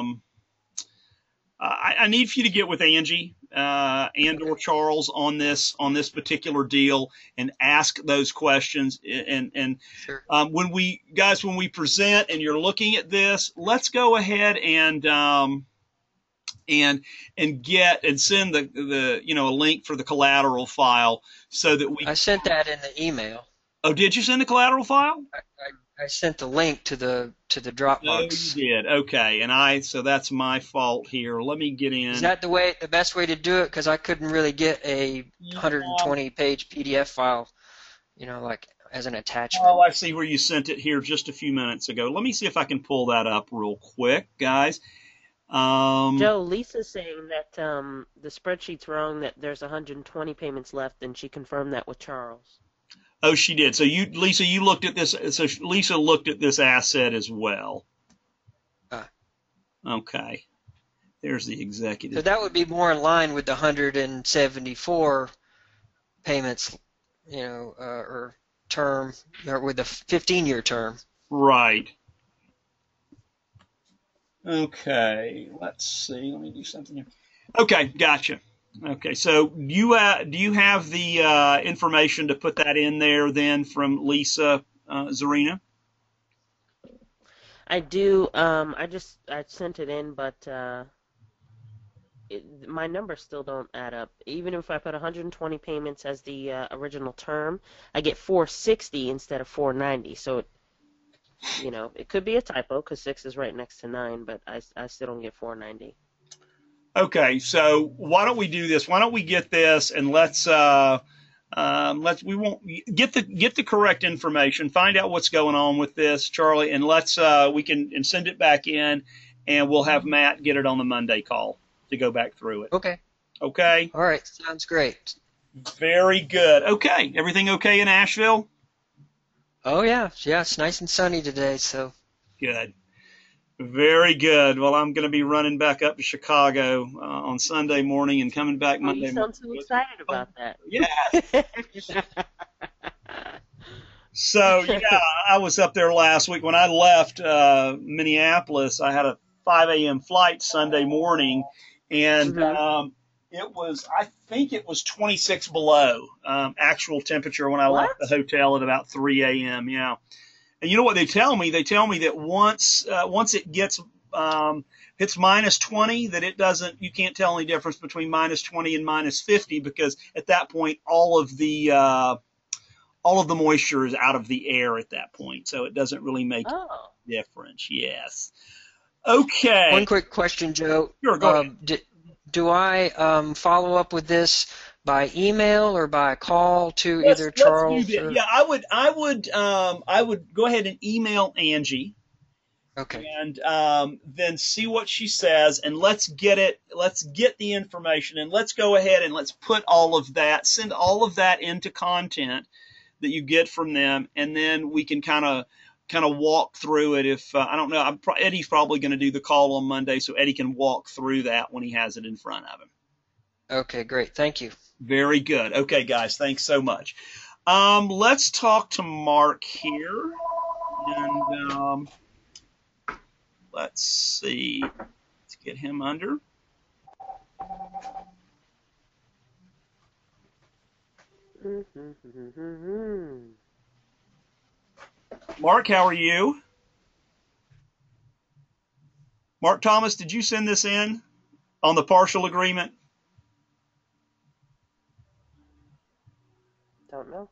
I need for you to get with Angie and or Charles on this particular deal and ask those questions. And
Sure.
When we present and you're looking at this, let's go ahead and get and send the a link for the collateral file so that we.
I sent that in the email.
Oh, did you send the collateral file?
I sent the link to the Dropbox.
No, you did. Okay, so that's my fault here. Let me get in.
Is that the best way to do it? Because I couldn't really get a 120-page PDF file, like as an attachment.
Oh, I see where you sent it here just a few minutes ago. Let me see if I can pull that up real quick, guys.
Joe, Lisa's saying that the spreadsheet's wrong, that there's 120 payments left, and she confirmed that with Charles.
Oh, she did. So Lisa, you looked at this. So Lisa looked at this asset as well. Okay. There's the executive.
So that would be more in line with the 174 payments, or term, or with the 15-year term.
Right. Okay. Let's see. Let me do something here. Okay. Gotcha. Okay. So do you have the information to put that in there then from Lisa Zarina?
I do. I sent it in, but my numbers still don't add up. Even if I put 120 payments as the original term, I get 460 instead of 490. So, it could be a typo because 6 is right next to 9, but I still don't get 490.
Okay, so why don't we do this? Why don't we get this and let's we won't get the correct information, find out what's going on with this, Charlie, and let's we can send it back in, and we'll have Matt get it on the Monday call to go back through it.
Okay.
Okay.
All right. Sounds great.
Very good. Okay. Everything okay in Asheville?
Oh yeah. Yeah. It's nice and sunny today. So.
Good. Very good. Well, I'm going to be running back up to Chicago on Sunday morning and coming back Monday morning.
You sound so excited about that.
Yeah. So, yeah, I was up there last week. When I left Minneapolis, I had a 5 a.m. flight Sunday morning, and I think it was 26 below actual temperature when I left the hotel at about 3 a.m., yeah. And you know what they tell me? They tell me that once it gets hits minus 20, that you can't tell any difference between minus 20 and minus 50, because at that point all of the moisture is out of the air at that point, so it doesn't really make a difference. Yes. Okay.
One quick question, Joe.
Sure, go ahead.
Do I follow up with this by email or by call to either Charles?
Yeah, I would go ahead and email Angie,
Okay.
and then see what she says, and let's get the information, and let's go ahead and let's put all of that, send all of that into content that you get from them, and then we can kind of walk through it. If I don't know, Eddie's probably going to do the call on Monday, so Eddie can walk through that when he has it in front of him.
Okay, great. Thank you.
Very good. Okay, guys, thanks so much. Let's talk to Mark here, and let's see. Let's get him under. Mark, how are you? Mark Thomas, did you send this in on the partial agreement?
Don't know.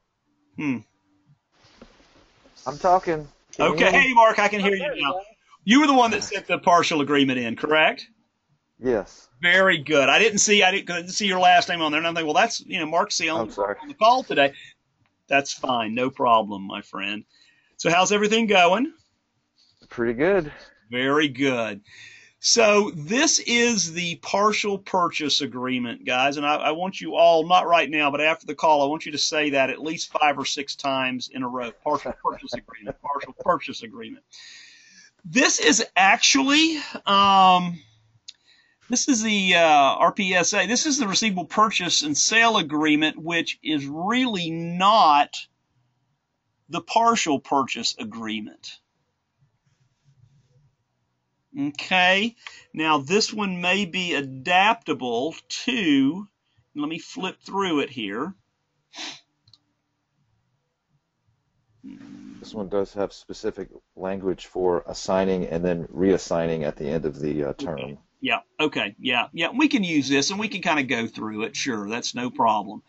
I'm talking.
Okay, hey Mark, I can hear you now. You were the one that sent the partial agreement in, correct?
Yes.
Very good. Couldn't see your last name on there, and I'm thinking, well, that's Mark's on the call today. That's fine, no problem, my friend. So how's everything going?
Pretty good.
Very good. So this is the partial purchase agreement, guys, and I want you all, not right now, but after the call, I want you to say that at least 5 or 6 times in a row. Partial purchase agreement, partial purchase agreement. This is actually, this is the RPSA. This is the receivable purchase and sale agreement, which is really not the partial purchase agreement. Okay, now this one may be adaptable to, let me flip through it here.
This one does have specific language for assigning and then reassigning at the end of the term.
Okay. Yeah, okay, yeah, we can use this and we can kind of go through it, sure, that's no problem.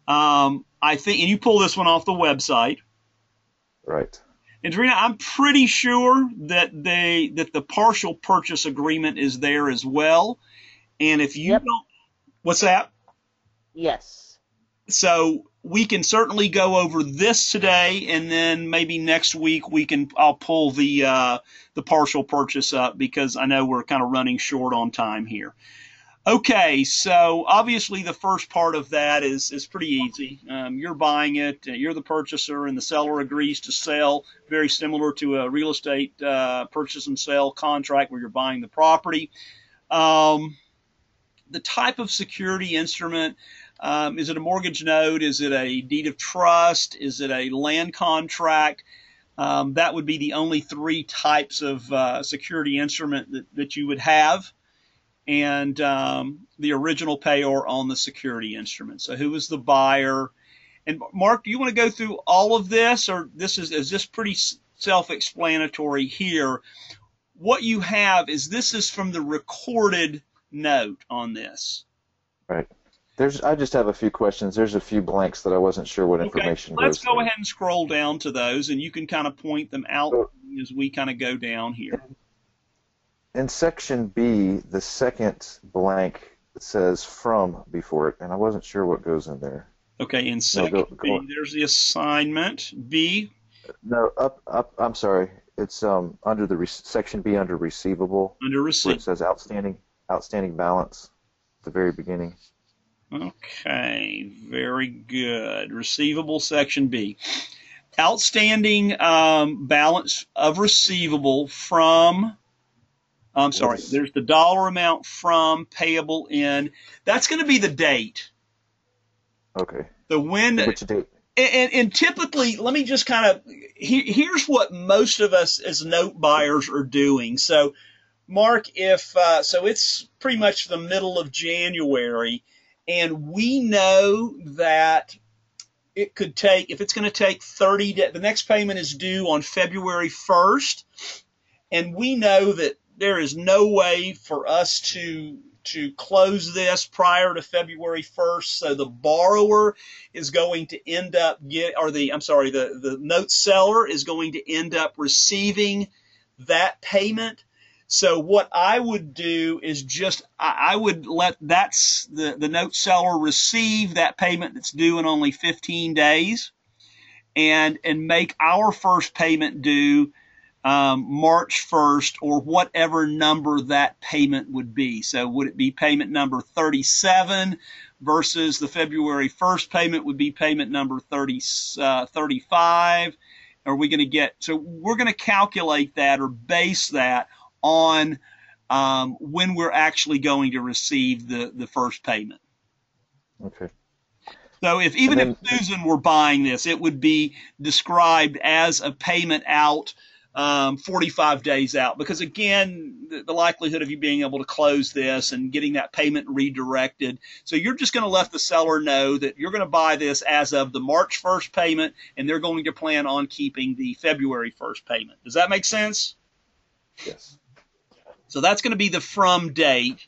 I think, and you pull this one off the website.
Right.
And Tarina, I'm pretty sure that the partial purchase agreement is there as well. And if you don't, what's that?
Yes.
So we can certainly go over this today, and then maybe next week I'll pull the partial purchase up, because I know we're kind of running short on time here. Okay, so obviously the first part of that is pretty easy. You're buying it, you're the purchaser, and the seller agrees to sell, very similar to a real estate purchase and sale contract where you're buying the property. The type of security instrument, is it a mortgage note? Is it a deed of trust? Is it a land contract? That would be the only 3 types of security instrument that you would have. And the original payor on the security instrument. So who is the buyer? And Mark, do you want to go through all of this, or is this pretty self-explanatory here? What you have is this is from the recorded note on this.
Right. I just have a few questions. There's a few blanks that I wasn't sure what information goes.
Let's go ahead and scroll down to those, and you can kind of point them out as we kind of go down here.
In section B, the second blank says from before it, and I wasn't sure what goes in there.
Okay, in section B, there's the assignment. B?
No, up. I'm sorry. It's under the section B under receivable.
Under receivable.
Where it says outstanding balance at the very beginning.
Okay, very good. Receivable, section B. Outstanding balance of receivable from... I'm sorry, there's the dollar amount from, payable in. That's going to be the date.
Okay.
Which
date?
And typically, let me just kind of, here's what most of us as note buyers are doing. So, Mark, so it's pretty much the middle of January, and we know that it could take, if it's going to take 30 days, the next payment is due on February 1st, and we know that there is no way for us to close this prior to February 1st, so the borrower is going to end up the note seller is going to end up receiving that payment. So what I would do is I would let the note seller receive that payment that's due in only 15 days, and make our first payment due March 1st, or whatever number that payment would be. So would it be payment number 37 versus the February 1st payment would be payment number 35? Are we going to get, so we're going to calculate that or base that on when we're actually going to receive the first payment.
Okay.
So if if Susan were buying this, it would be described as a payment out 45 days out, because again, the likelihood of you being able to close this and getting that payment redirected. So you're just going to let the seller know that you're going to buy this as of the March 1st payment, and they're going to plan on keeping the February 1st payment. Does that make sense?
Yes.
So that's going to be the from date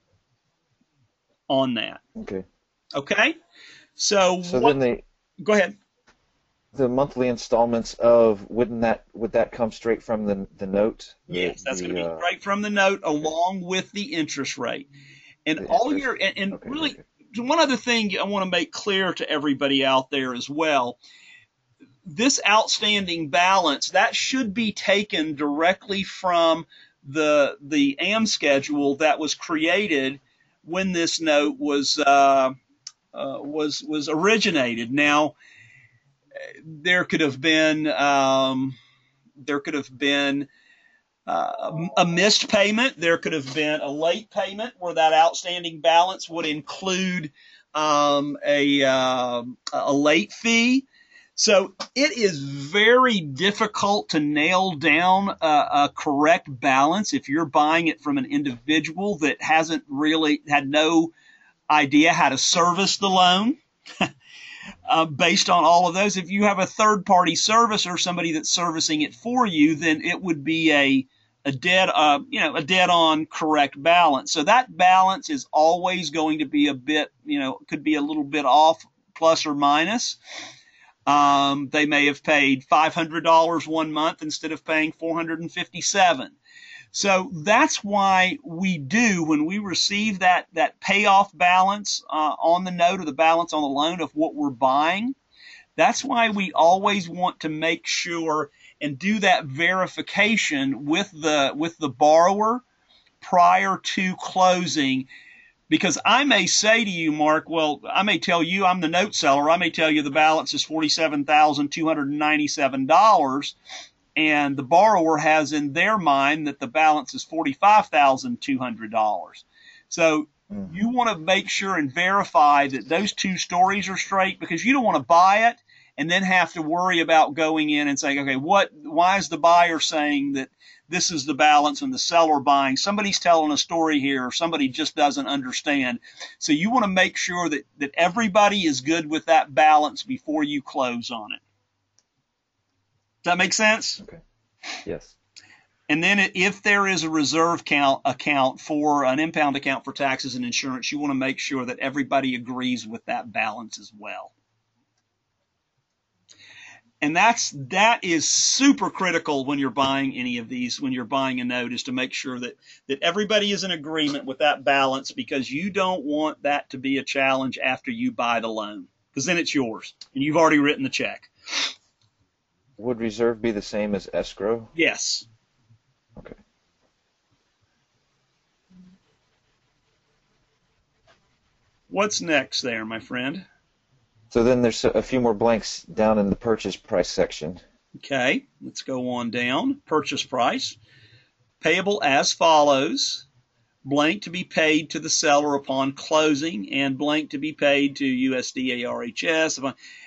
on that.
Okay.
Okay? So
then
go ahead.
the monthly installments of would that come straight from the note?
Yes, that's going to be right from the note along with the interest rate. And really, one other thing I want to make clear to everybody out there as well, this outstanding balance, that should be taken directly from the AM schedule that was created when this note was originated. Now, there could have been a missed payment. There could have been a late payment where that outstanding balance would include a late fee. So it is very difficult to nail down a correct balance if you're buying it from an individual that hasn't really had no idea how to service the loan. Based on all of those, if you have a third-party servicer, somebody that's servicing it for you, then it would be a dead-on correct balance. So that balance is always going to be a bit, could be a little bit off, plus or minus. They may have paid $500 one month instead of paying $457. So that's why we do, when we receive that payoff balance on the note, or the balance on the loan of what we're buying, that's why we always want to make sure and do that verification with the borrower prior to closing. Because I may say to you, Mark, well, I may tell you, I'm the note seller, I may tell you the balance is $47,297, and the borrower has in their mind that the balance is $45,200. So you want to make sure and verify that those two stories are straight, because you don't want to buy it and then have to worry about going in and saying, okay, why is the buyer saying that this is the balance and the seller buying? Somebody's telling a story here, or somebody just doesn't understand. So you want to make sure that everybody is good with that balance before you close on it. Does that make sense?
Okay. Yes.
And then if there is a reserve account for an impound account for taxes and insurance, you want to make sure that everybody agrees with that balance as well. And that is super critical when you're buying any of these, when you're buying a note, is to make sure that everybody is in agreement with that balance, because you don't want that to be a challenge after you buy the loan, because then it's yours and you've already written the check.
Would reserve be the same as escrow?
Yes.
Okay.
What's next there, my friend?
So then there's a few more blanks down in the purchase price section.
Okay, let's go on down. Purchase price. Payable as follows. Blank to be paid to the seller upon closing, and blank to be paid to USD ARHS.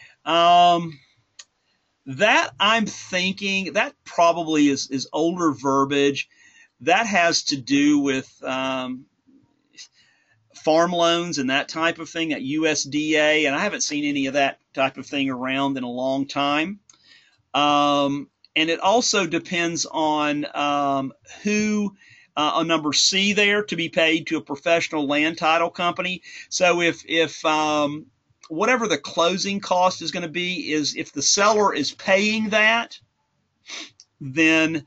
That, I'm thinking, that probably is older verbiage. That has to do with farm loans and that type of thing, at USDA, and I haven't seen any of that type of thing around in a long time. And it also depends on who, on number C there, to be paid to a professional land title company. So if whatever the closing cost is going to be, is if the seller is paying that, then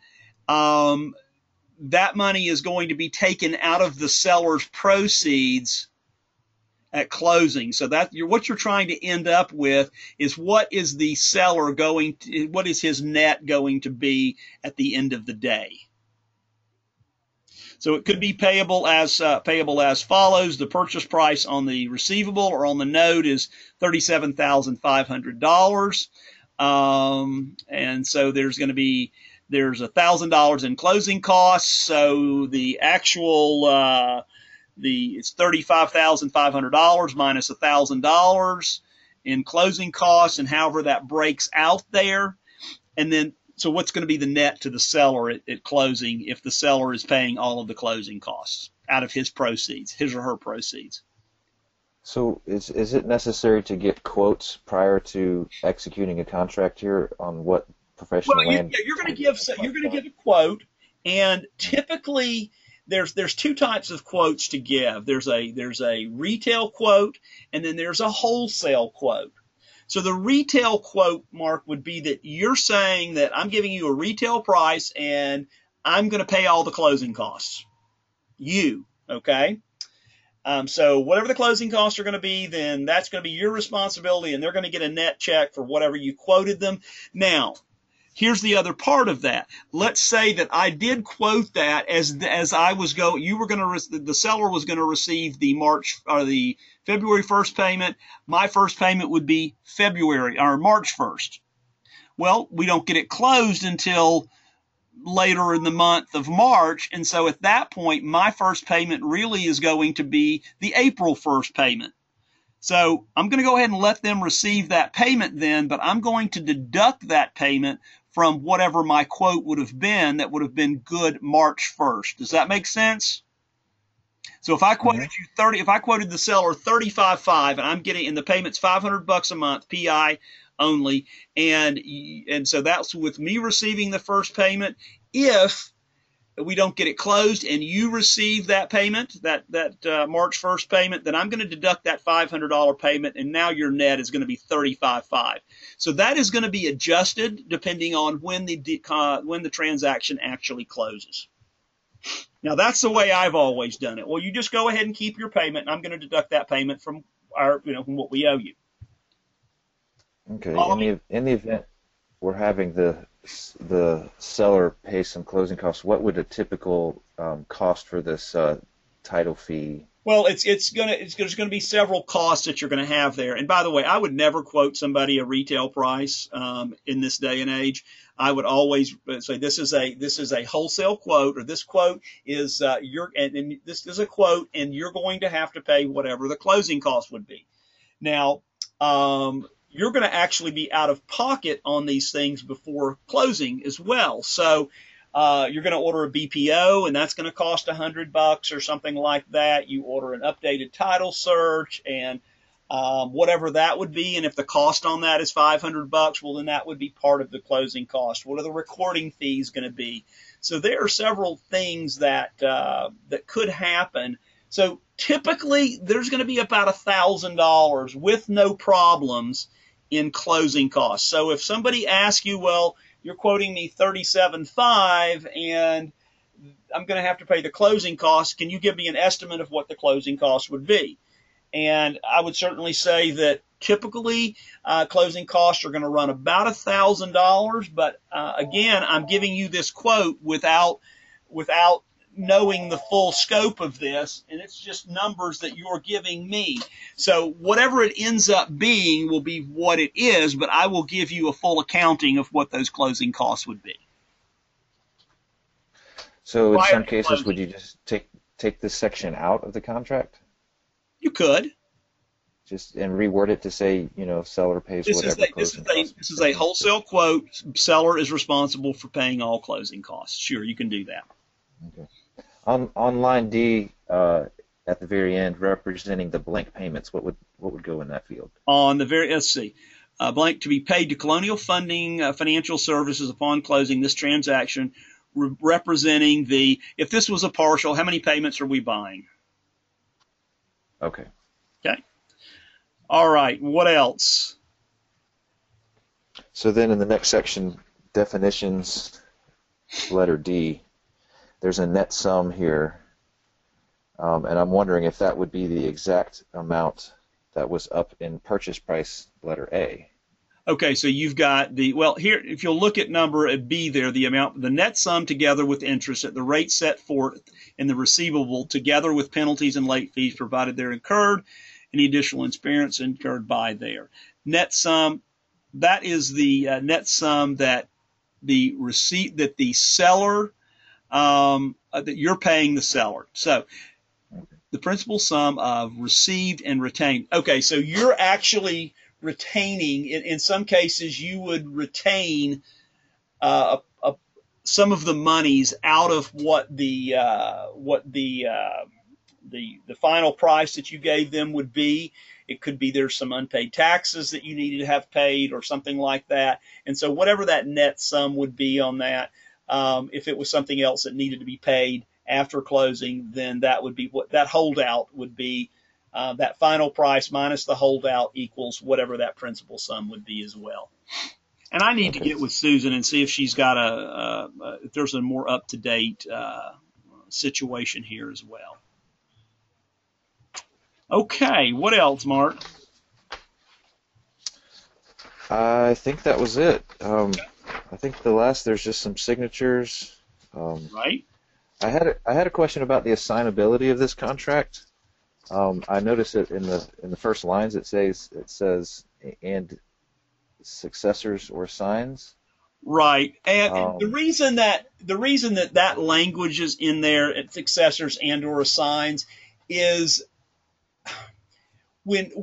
that money is going to be taken out of the seller's proceeds at closing. So that what you're trying to end up with is what is the seller going to, what is his net going to be at the end of the day. So it could be payable as follows. The purchase price on the receivable or on the note is $37,500. And so there's $1,000 in closing costs. So the actual, it's $35,500 minus $1,000 in closing costs, and however that breaks out there. And then, so what's going to be the net to the seller at closing if the seller is paying all of the closing costs out of his proceeds, his or her proceeds?
So is it necessary to get quotes prior to executing a contract here on what professional land?
You're going to give a quote, and typically there's two types of quotes to give. There's a retail quote, and then there's a wholesale quote. So the retail quote, Mark, would be that you're saying that I'm giving you a retail price and I'm going to pay all the closing costs. Okay? So whatever the closing costs are going to be, then that's going to be your responsibility, and they're going to get a net check for whatever you quoted them. Now, here's the other part of that. Let's say that I did quote that as I was going. The seller was going to receive the February 1st payment. My first payment would be February or March 1st. Well, we don't get it closed until later in the month of March, and so at that point, my first payment really is going to be the April 1st payment. So I'm going to go ahead and let them receive that payment then, but I'm going to deduct that payment from whatever my quote would have been that would have been good March 1st. Does that make sense? So if I quoted if I quoted the seller $35,500 and I'm getting, and the payment's $500 a month, PI only, and so that's with me receiving the first payment. If we don't get it closed and you receive that payment, that March 1st payment, then I'm going to deduct that $500 payment, and now your net is going to be $35,500. So that is going to be adjusted depending on when the transaction actually closes. Now that's the way I've always done it. Well, you just go ahead and keep your payment, and I'm going to deduct that payment from from what we owe you.
Okay. In the event we're having the seller pay some closing costs, what would a typical cost for this title fee?
Well, there's going to be several costs that you're going to have there. And by the way, I would never quote somebody a retail price in this day and age. I would always say this is a wholesale quote, or this quote is and this is a quote, and you're going to have to pay whatever the closing cost would be. Now, you're going to actually be out of pocket on these things before closing as well. So you're going to order a BPO, and that's going to cost $100 or something like that. You order an updated title search, and whatever that would be, and if the cost on that is $500, well, then that would be part of the closing cost. What are the recording fees going to be? So there are several things that could happen. So typically, there's going to be about $1,000 with no problems in closing costs. So if somebody asks you, well, you're quoting me $37,500 and I'm going to have to pay the closing costs, can you give me an estimate of what the closing costs would be? And I would certainly say that typically closing costs are going to run about $1,000. But again, I'm giving you this quote without knowing the full scope of this, and it's just numbers that you're giving me. So whatever it ends up being will be what it is, but I will give you a full accounting of what those closing costs would be.
So in some cases, would you just take this section out of the contract?
You could.
Just and reword it to say, seller pays whatever closing costs.
This is a wholesale quote. Seller is responsible for paying all closing costs. Sure, you can do that.
Okay. On line D, at the very end, representing the blank payments, what would go in that field?
Let's see. Blank to be paid to Colonial Funding Financial Services upon closing this transaction, representing if this was a partial, how many payments are we buying?
Okay.
Okay. All right. What else?
So then in the next section, definitions, letter D, there's a net sum here. And I'm wondering if that would be the exact amount that was up in purchase price letter A.
Okay, so you've got here, if you'll look at number B there, the net sum together with interest at the rate set forth in the receivable together with penalties and late fees provided they're incurred, any additional expense incurred by there. Net sum, that is the net sum that the seller, that you're paying the seller. So the principal sum of received and retained. Okay, so you're actually retaining, in some cases you would retain some of the monies out of what the final price that you gave them would be. It could be there's some unpaid taxes that you needed to have paid or something like that. And so whatever that net sum would be on that, if it was something else that needed to be paid after closing, then that would be what that holdout would be. That final price minus the holdout equals whatever that principal sum would be as well. And I need to get with Susan and see if she's got if there's a more up-to-date situation here as well. Okay, what else, Mark?
I think that was it. I think there's just some signatures.
Right.
I had a question about the assignability of this contract. I noticed it in the first lines. It says and successors or assigns.
Right, and the reason that language is in there at successors and or assigns is when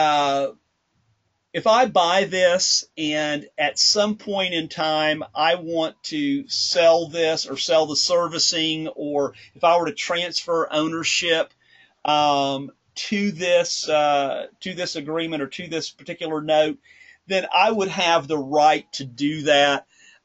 if I buy this and at some point in time I want to sell this or sell the servicing, or if I were to transfer ownership to this agreement or to this particular note, then I would have the right to do that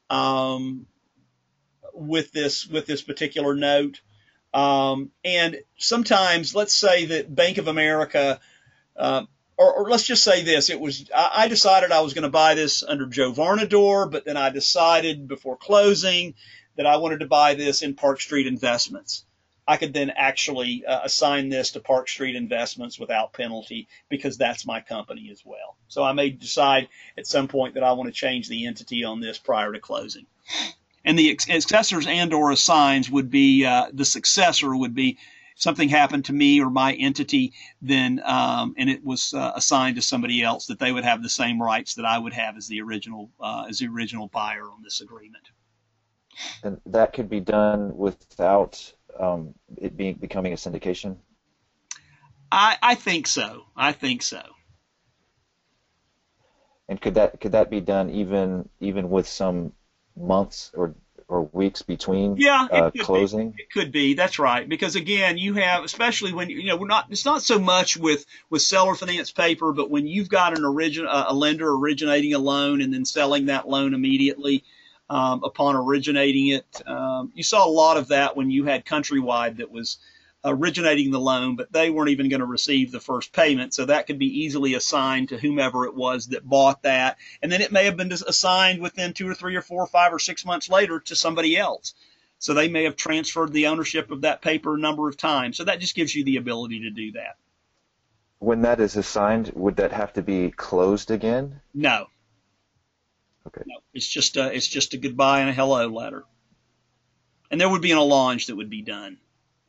with this particular note. And sometimes, let's say that Bank of America, or let's just say this, I decided I was going to buy this under Joe Varnador, but then I decided before closing that I wanted to buy this in Park Street Investments. I could then actually assign this to Park Street Investments without penalty because that's my company as well. So I may decide at some point that I want to change the entity on this prior to closing. And the successors and or assigns would be, the successor would be something happened to me or my entity, then and it was assigned to somebody else, that they would have the same rights that I would have as the original buyer on this agreement.
And that could be done without it becoming a syndication?
I think so.
And could that be done even with some months or weeks between closing?
It could be. That's right. Because again, you have, especially when it's not so much with seller finance paper, but when you've got a lender originating a loan and then selling that loan immediately upon originating it. You saw a lot of that when you had Countrywide that was originating the loan, but they weren't even going to receive the first payment. So that could be easily assigned to whomever it was that bought that. And then it may have been assigned within 2 or 3 or 4 or 5 or 6 months later to somebody else. So they may have transferred the ownership of that paper a number of times. So that just gives you the ability to do that.
When that is assigned, would that have to be closed again?
No.
Okay.
No, it's just a goodbye and a hello letter. And there would be an allonge that would be done.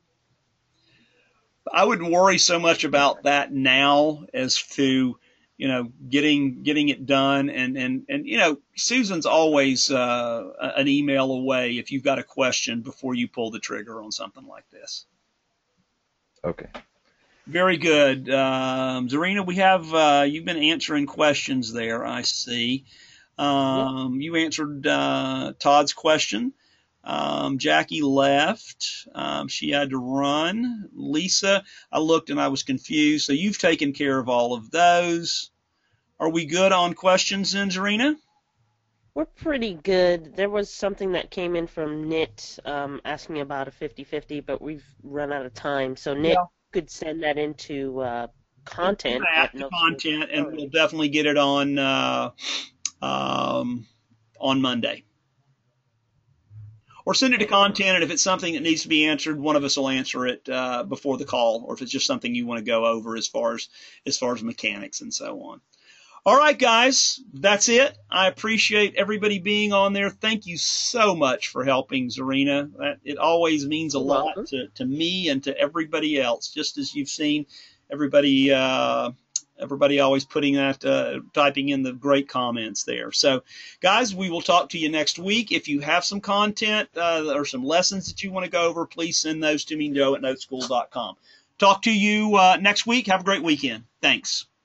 I wouldn't worry so much about that now as to, getting it done. And Susan's always an email away if you've got a question before you pull the trigger on something like this.
Okay.
Very good. Zarina, we have, you've been answering questions there, I see. You answered Todd's question. Jackie left. She had to run. Lisa, I looked and I was confused. So you've taken care of all of those. Are we good on questions then, Zarina?
We're pretty good. There was something that came in from Nit asking about a 50-50, but we've run out of time. So Nit could send that into content.
Content, and we'll definitely get it on Monday. or send it to content. And if it's something that needs to be answered, one of us will answer it before the call, or if it's just something you want to go over as far as mechanics and so on. All right, guys, that's it. I appreciate everybody being on there. Thank you so much for helping, Zarina. It always means a lot to me and to everybody else, just as you've seen everybody always putting that, typing in the great comments there. So, guys, we will talk to you next week. If you have some content or some lessons that you want to go over, please send those to me, Joe at noteschool.com. Talk to you next week. Have a great weekend. Thanks.